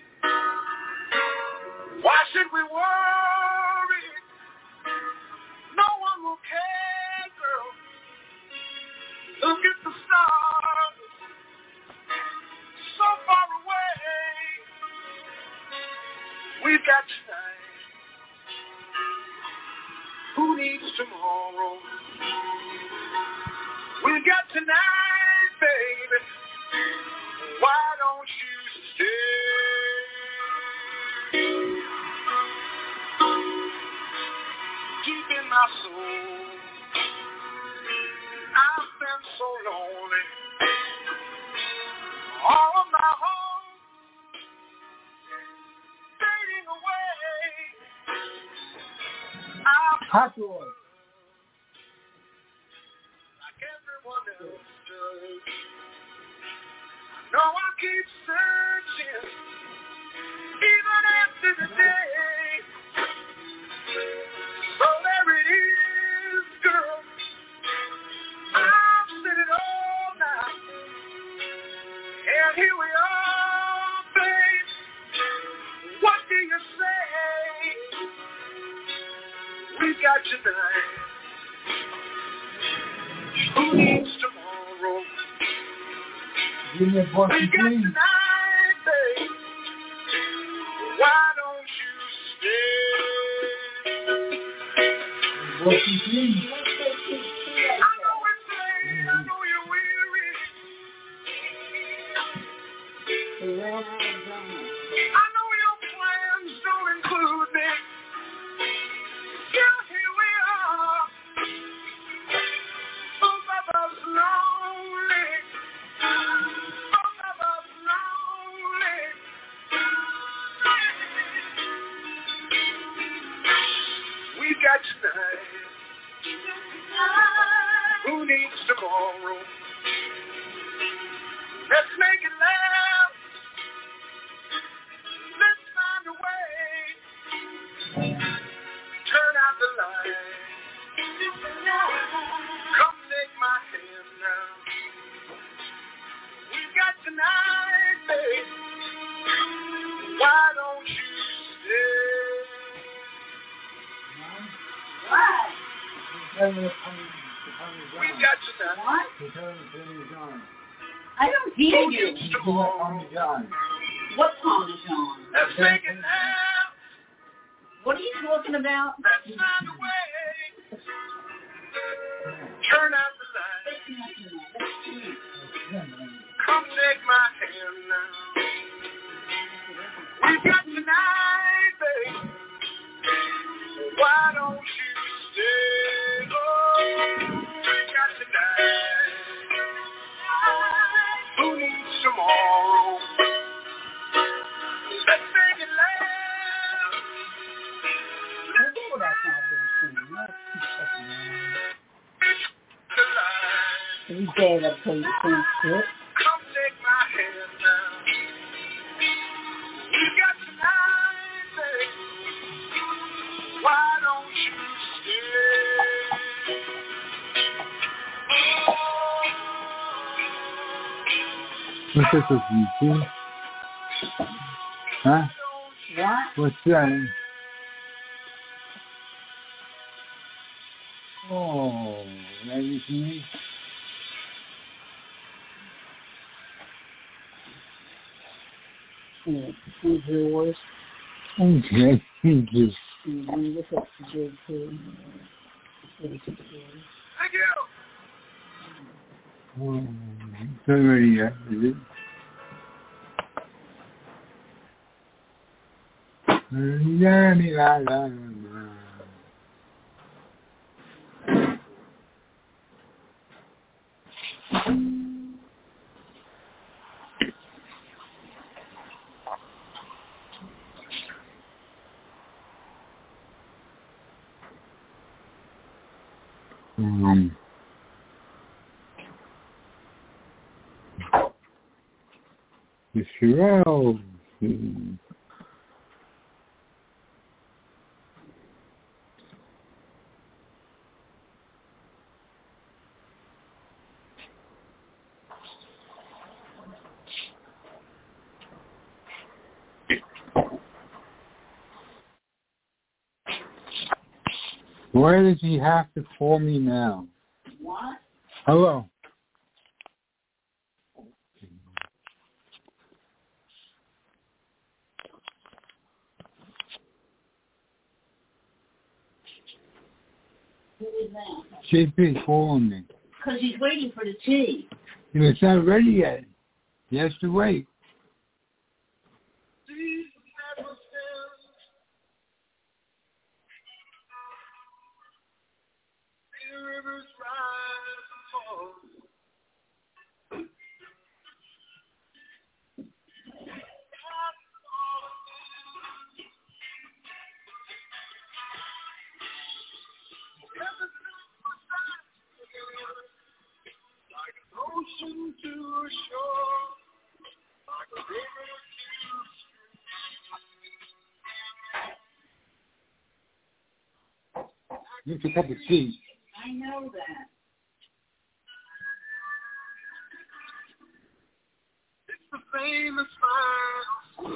Why should we worry? No one will care. We've got tonight. Who needs tomorrow? We've got tonight, baby. Why don't you stay? Deep in my soul, I've been so lonely. All of my home fading away. I've Hot boy. like everyone else does. I know I keep searching, even after the day. So there it is, girl. I've said it all now. And here we are, babe. What do you say? We got tonight. Who needs tomorrow? Give me a We portion, got please. tonight, babe. Why don't you stay? Portion, please. I know it's late. I know you're weary. I know your plans don't include me. Still, here we are. Both of us lonely. Both of us lonely. We got tonight. Who needs tomorrow? Let's make it last. Let's find a way. Turn out the light. Come take my hand now. We've got tonight, babe. Why don't you stay? We've got tonight. What? He's having a Tommy John. I don't hear Who you. needs tomorrow? Tommy John. What Tommy John? Let's make it now. What are you talking about? Let's find a way. Turn out the light. Come take my hand now. We've got tonight, babe. Why don't you stay? Oh, we've got tonight. Who needs tomorrow? Let's make it last. Let's Oh, that's not good. the light. You say that so you can sit. Come take my hand now. We got tonight, babe. Why don't you stay? What's this with you, too? Huh? What? What's that? Oh, that is me. Yeah, who's yours? Okay, thank you. Mm-hmm. This is good too. Thank you. Oh, it's not ready yet, is it? La, la, la, la. Um, the Shirelles. Why does he have to call me now? What? Hello. Who is that? C P calling me. Because he's waiting for the tea. It's not ready yet. He has to wait. Ocean to shore, like a river to It's a cup of tea. I know that. It's the famous fire.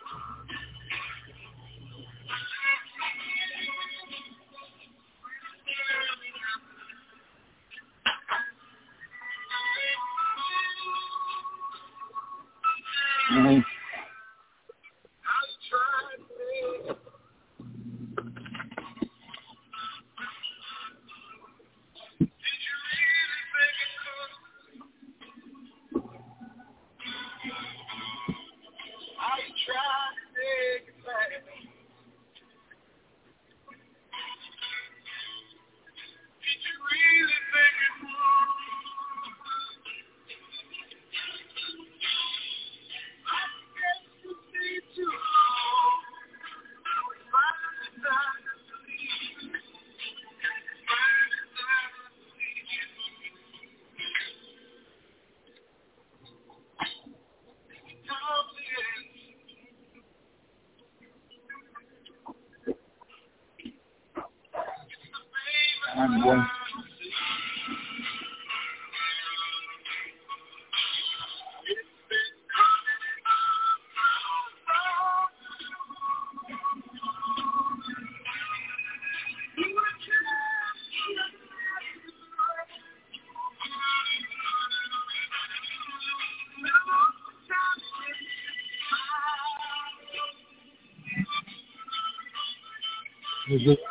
Mm-hmm. I'm one. Is it?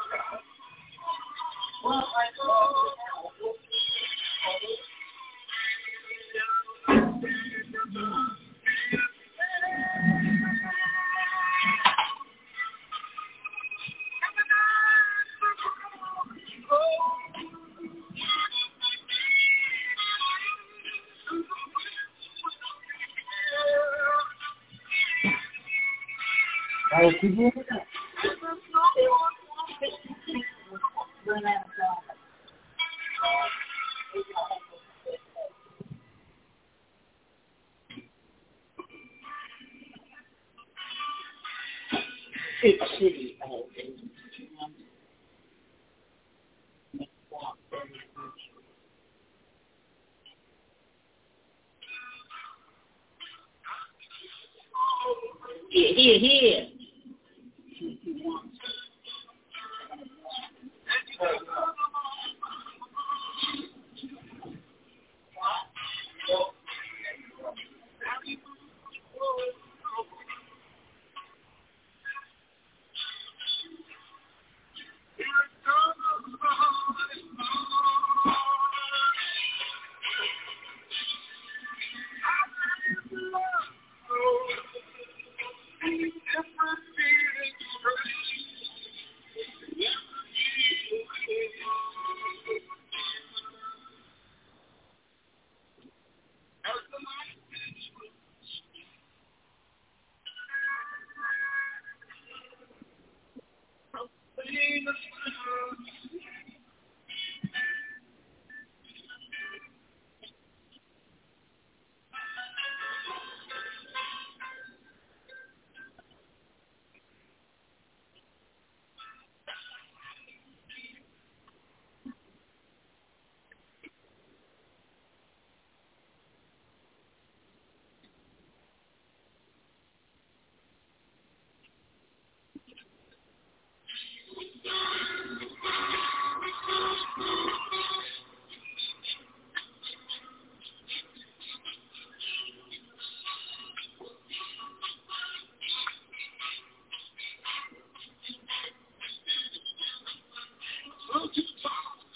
Oh, people? It's city. Here, here, here. Go to the top.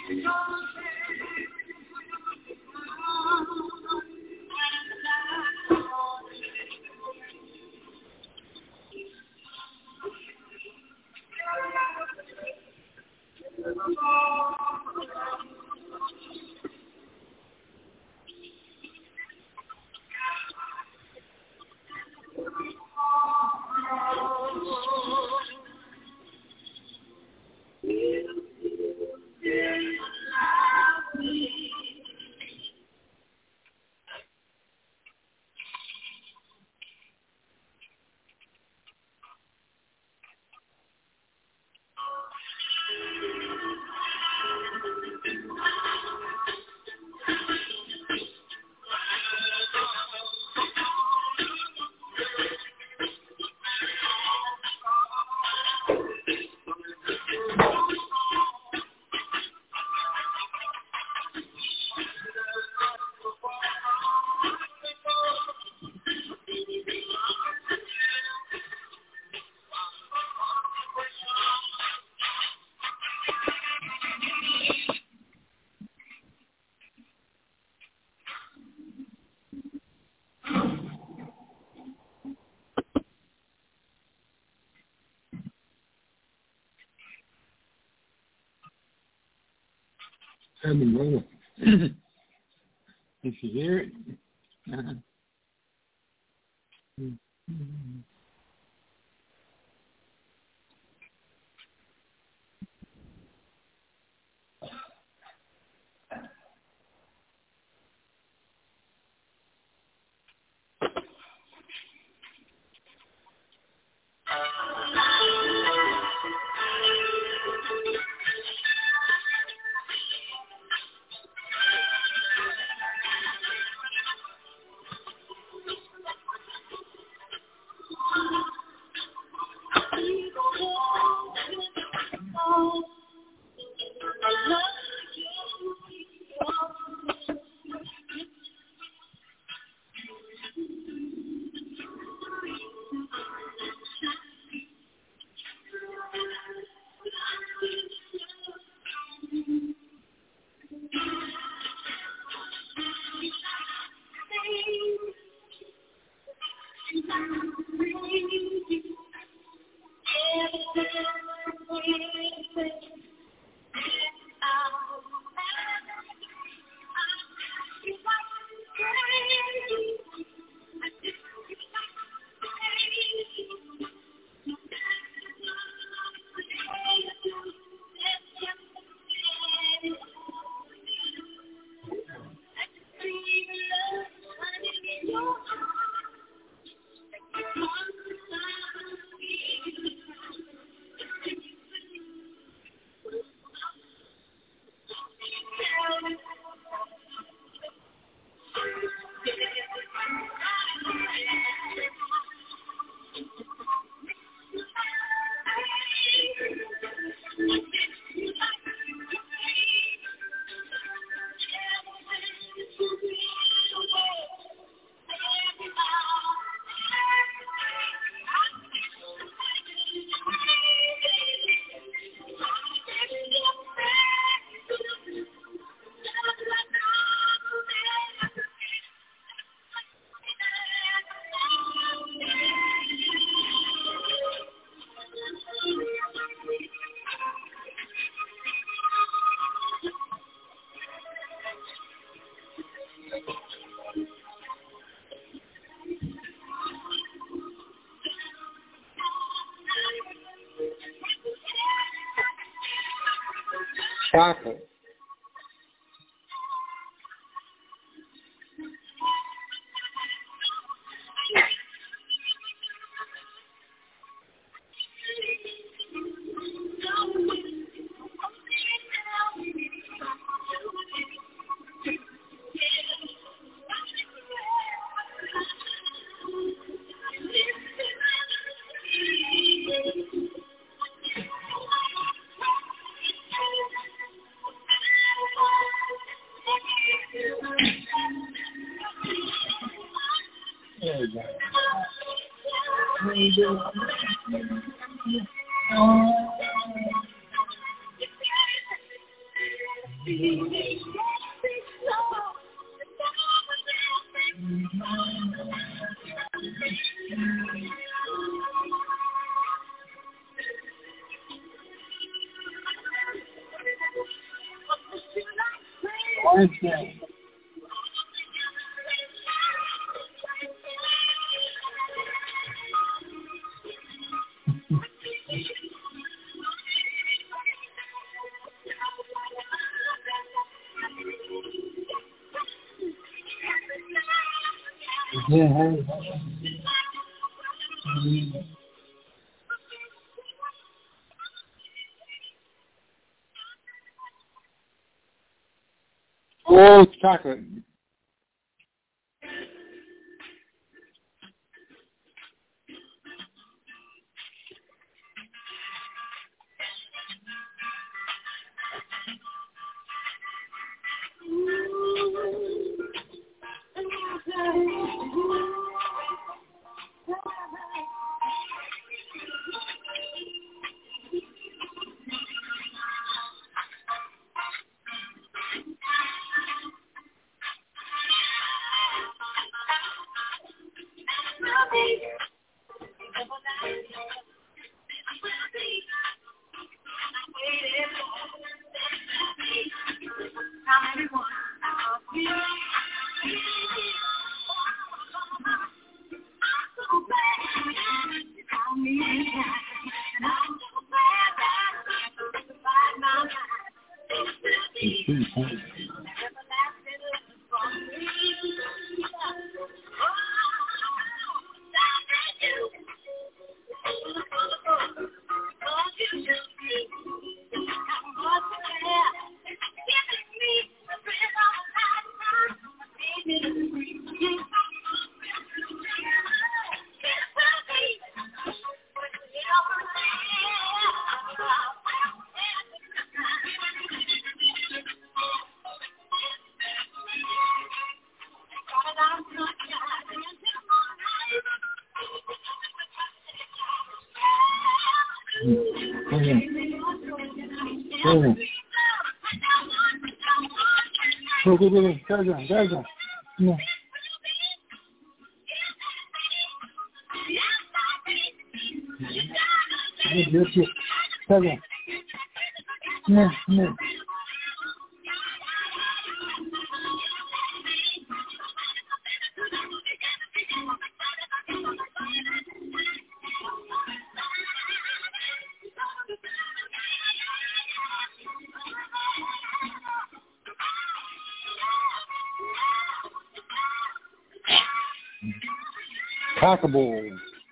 Happy brother. If you hear it. Uh-huh. Mm-hmm. Chocolate. There you go. Okay. Yeah. Oh, it's chocolate. Go, go, go, go. Guys on, guys on. Come on. Yes, yes. Guys on. Come on, come on. Cockable.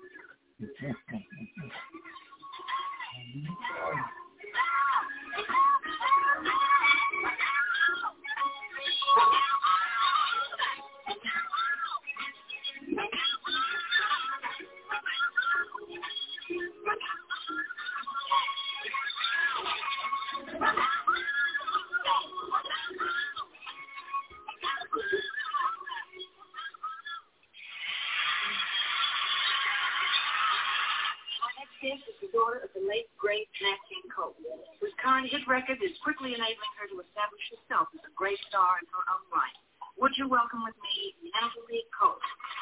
Is the daughter of the late, great Nat King Cole, whose current hit record is quickly enabling her to establish herself as a great star in her own right. Would you welcome with me Natalie Cole?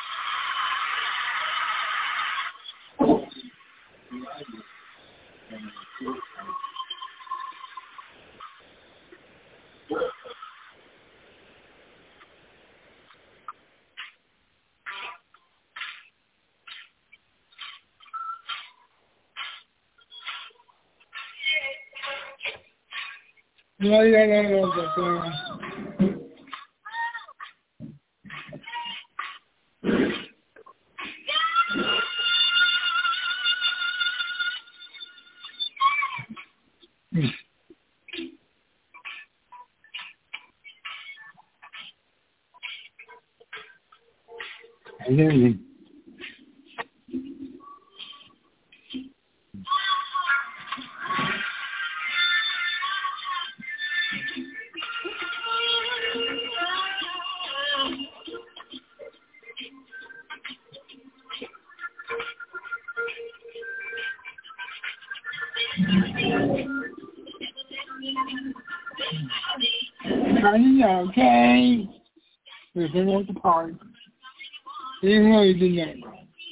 No, yeah, no, no, no, no. I hear you. Okay. We're going to the park. Didn't know you did that.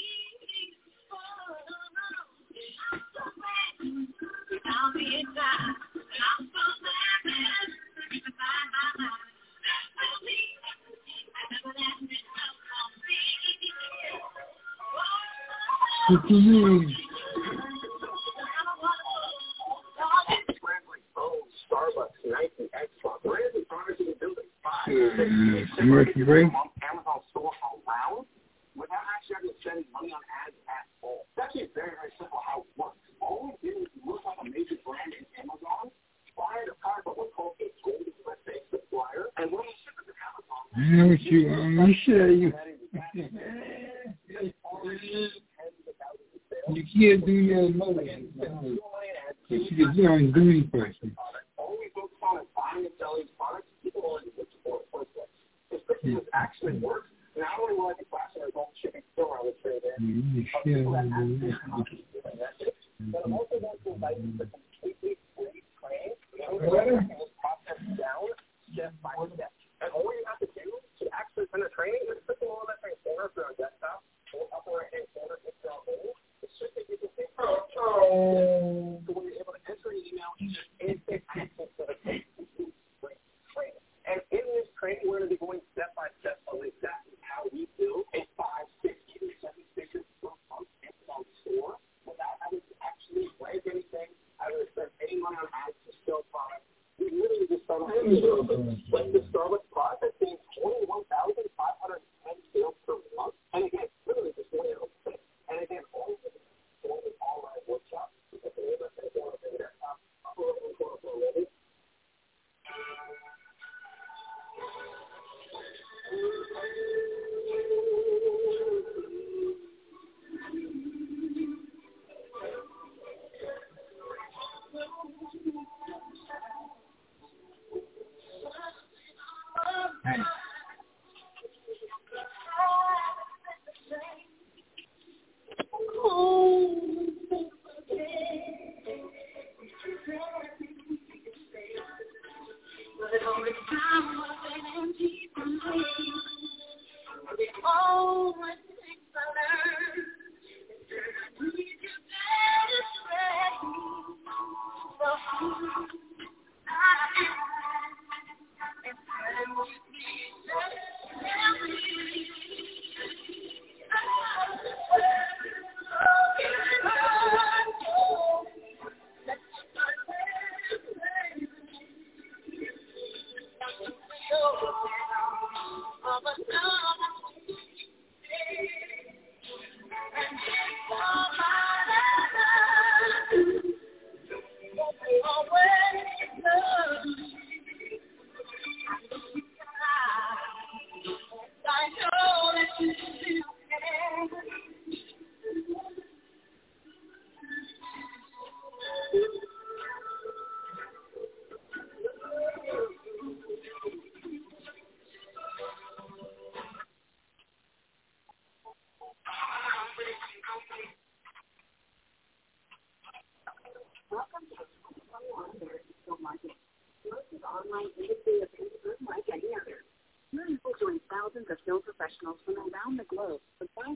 What do you mean? Starbucks, Nike, Xbox, brand new products in the building. Five, six, commercial break. Amazon store allows without actually having to spend money on ads at all. It's actually very, very simple how it works. All we do is look up a major brand in Amazon, buy the product of what's called a Gold U S A supplier, and when we ship it to Amazon, I know what you want to show you. You can't do that money. You can do on doing person. All we focus on is buying and selling products people already look for in the first place. If this actually works, not only will I be classing our own shipping store, I would say that, but I'm also going to invite you to completely free training. This process down step by step. And all you have to do to actually send a training is click the little left hand corner for our desktop, or upper right hand corner if you're on mobile. It's just that you can think oh, oh. So when you're able to enter an email, you just instant access to the training. And in this training, we're going to be going step by step of exactly how we build a five, six, even seven figure per month Amazon store without having to actually break anything, having to spend any money on ads to sell products. We literally just start off like the Starbucks product that's being twenty-one thousand five hundred ten sales per month. And again, literally just one little thing. And again, all of this is going to online workshops. You can believe it, they're going to be there. I'm already going to already. Hey. Welcome to the twenty twenty-one American Film Market. Most of the online industry appears unlike any other. Millions will join thousands of film professionals from around the globe for five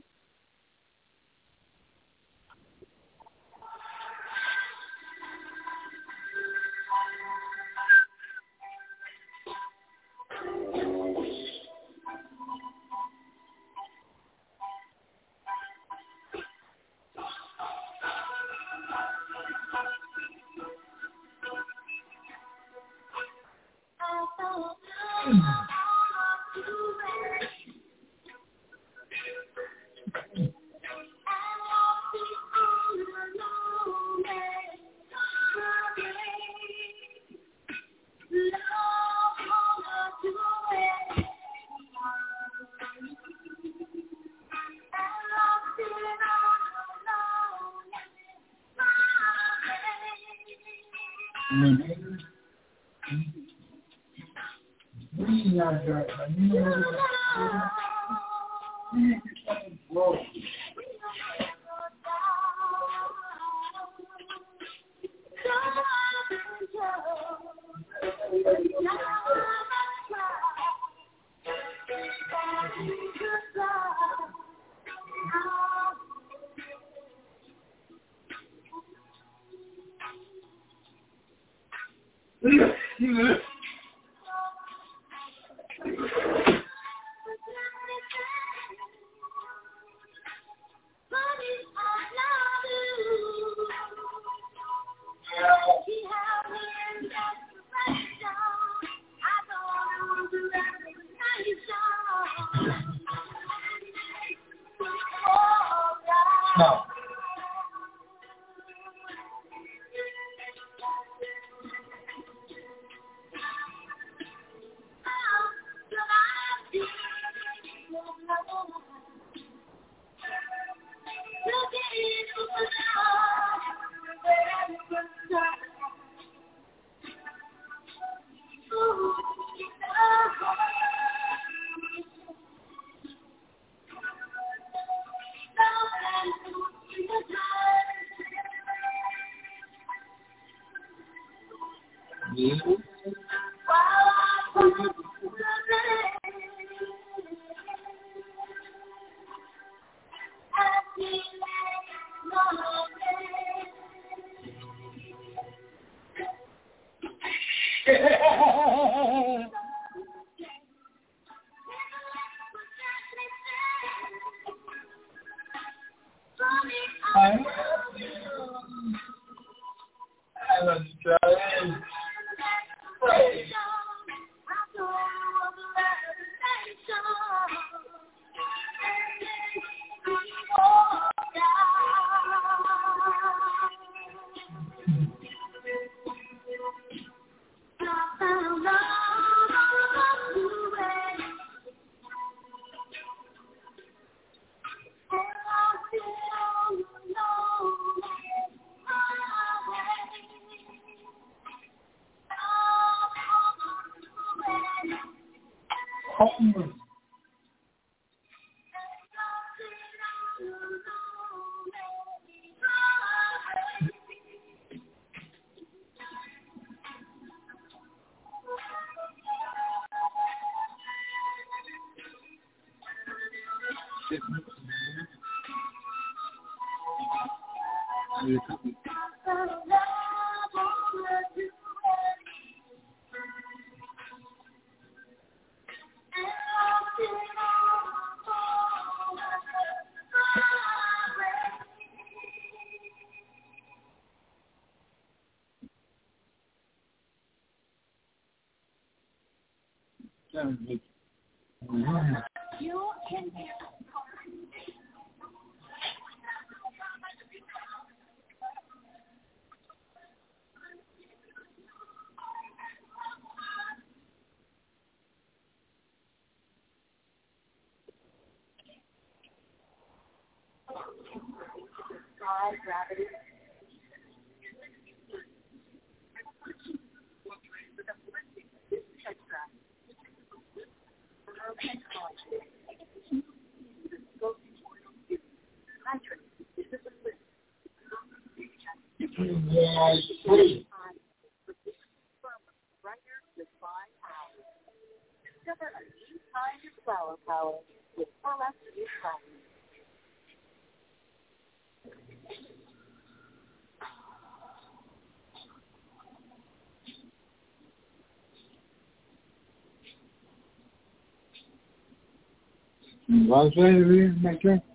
Vai ver, como é que é?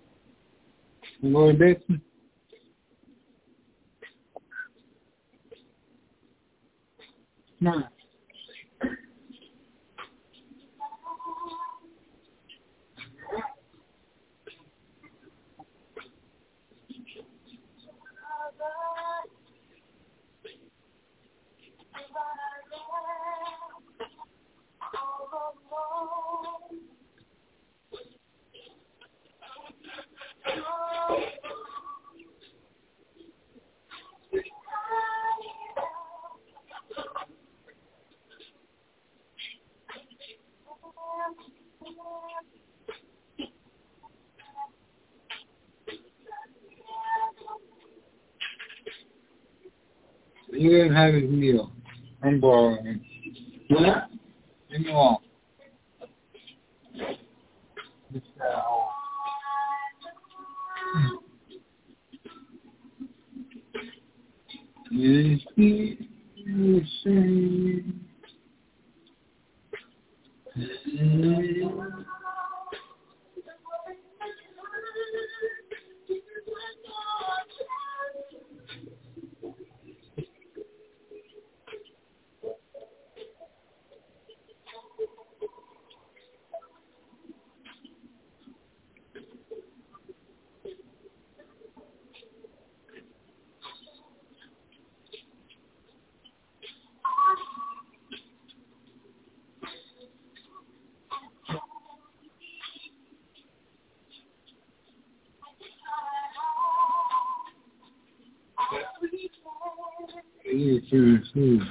Um gol desse? Não. He didn't have his meal. I'm borrowing him. What? Give me all. This owl. Yes, he is saying. Yes, yes, yes.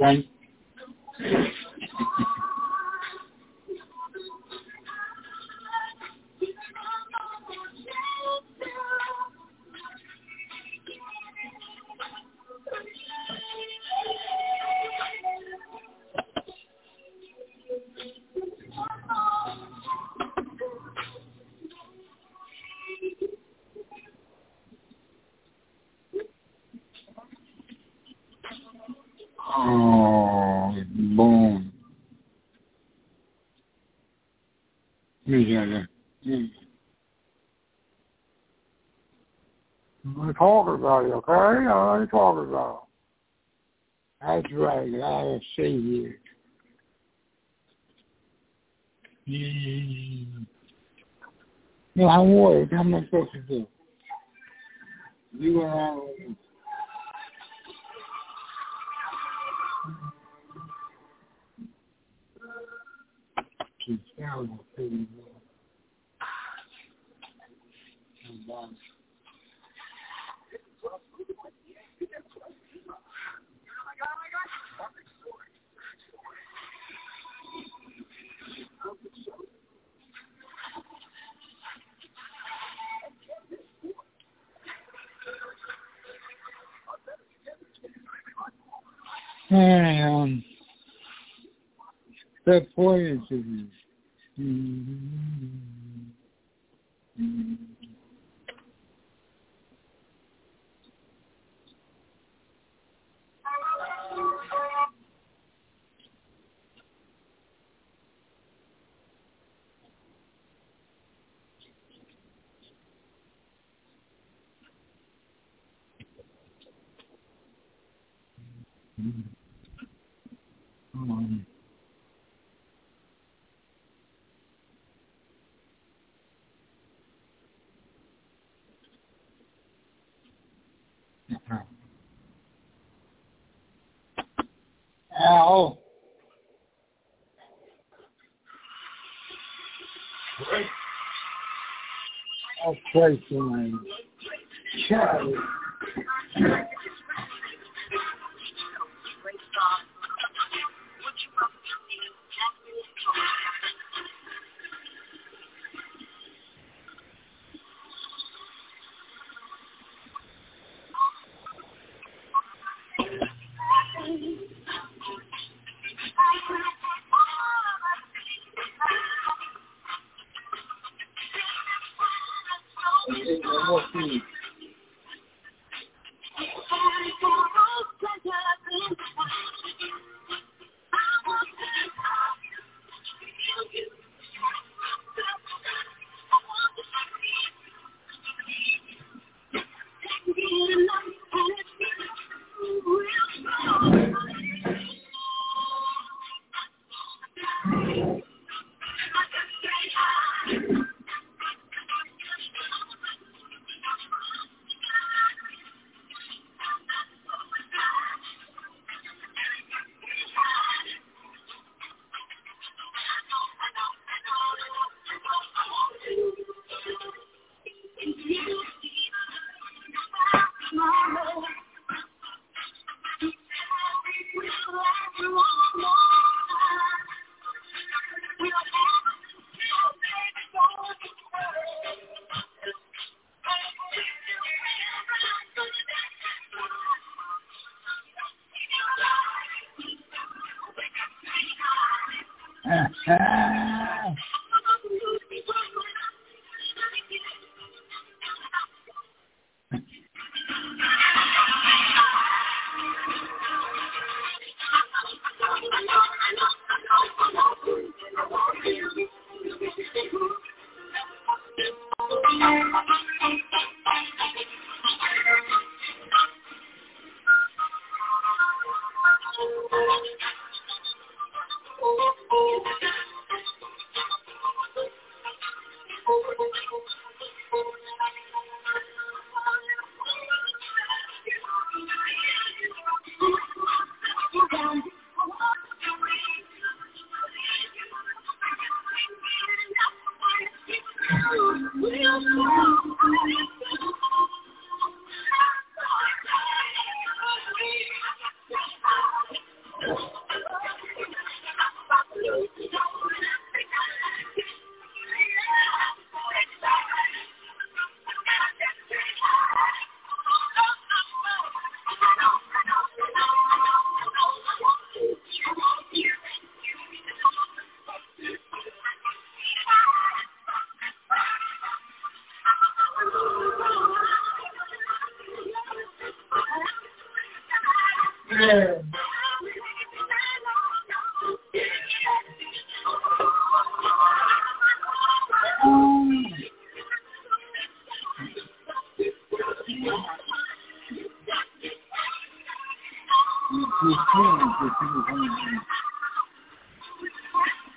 Right? Oh, boom. Yeah. I'm talking about it, okay? I'm talking about it. That's right, I see you. Mm. No, I'm worried. How am I supposed to do? You and I. She's terrible, pretty well. Hey, um, step four interview. Mm-hmm. Mm-hmm. Um, Ow. That's crazy, man. Charlie.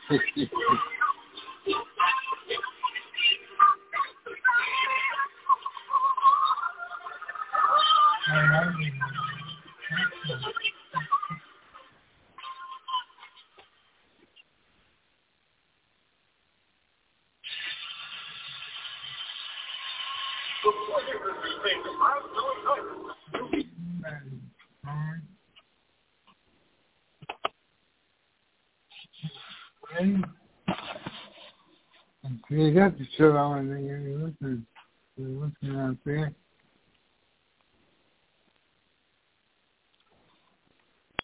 You got the show on and you're listening, you're listening out there.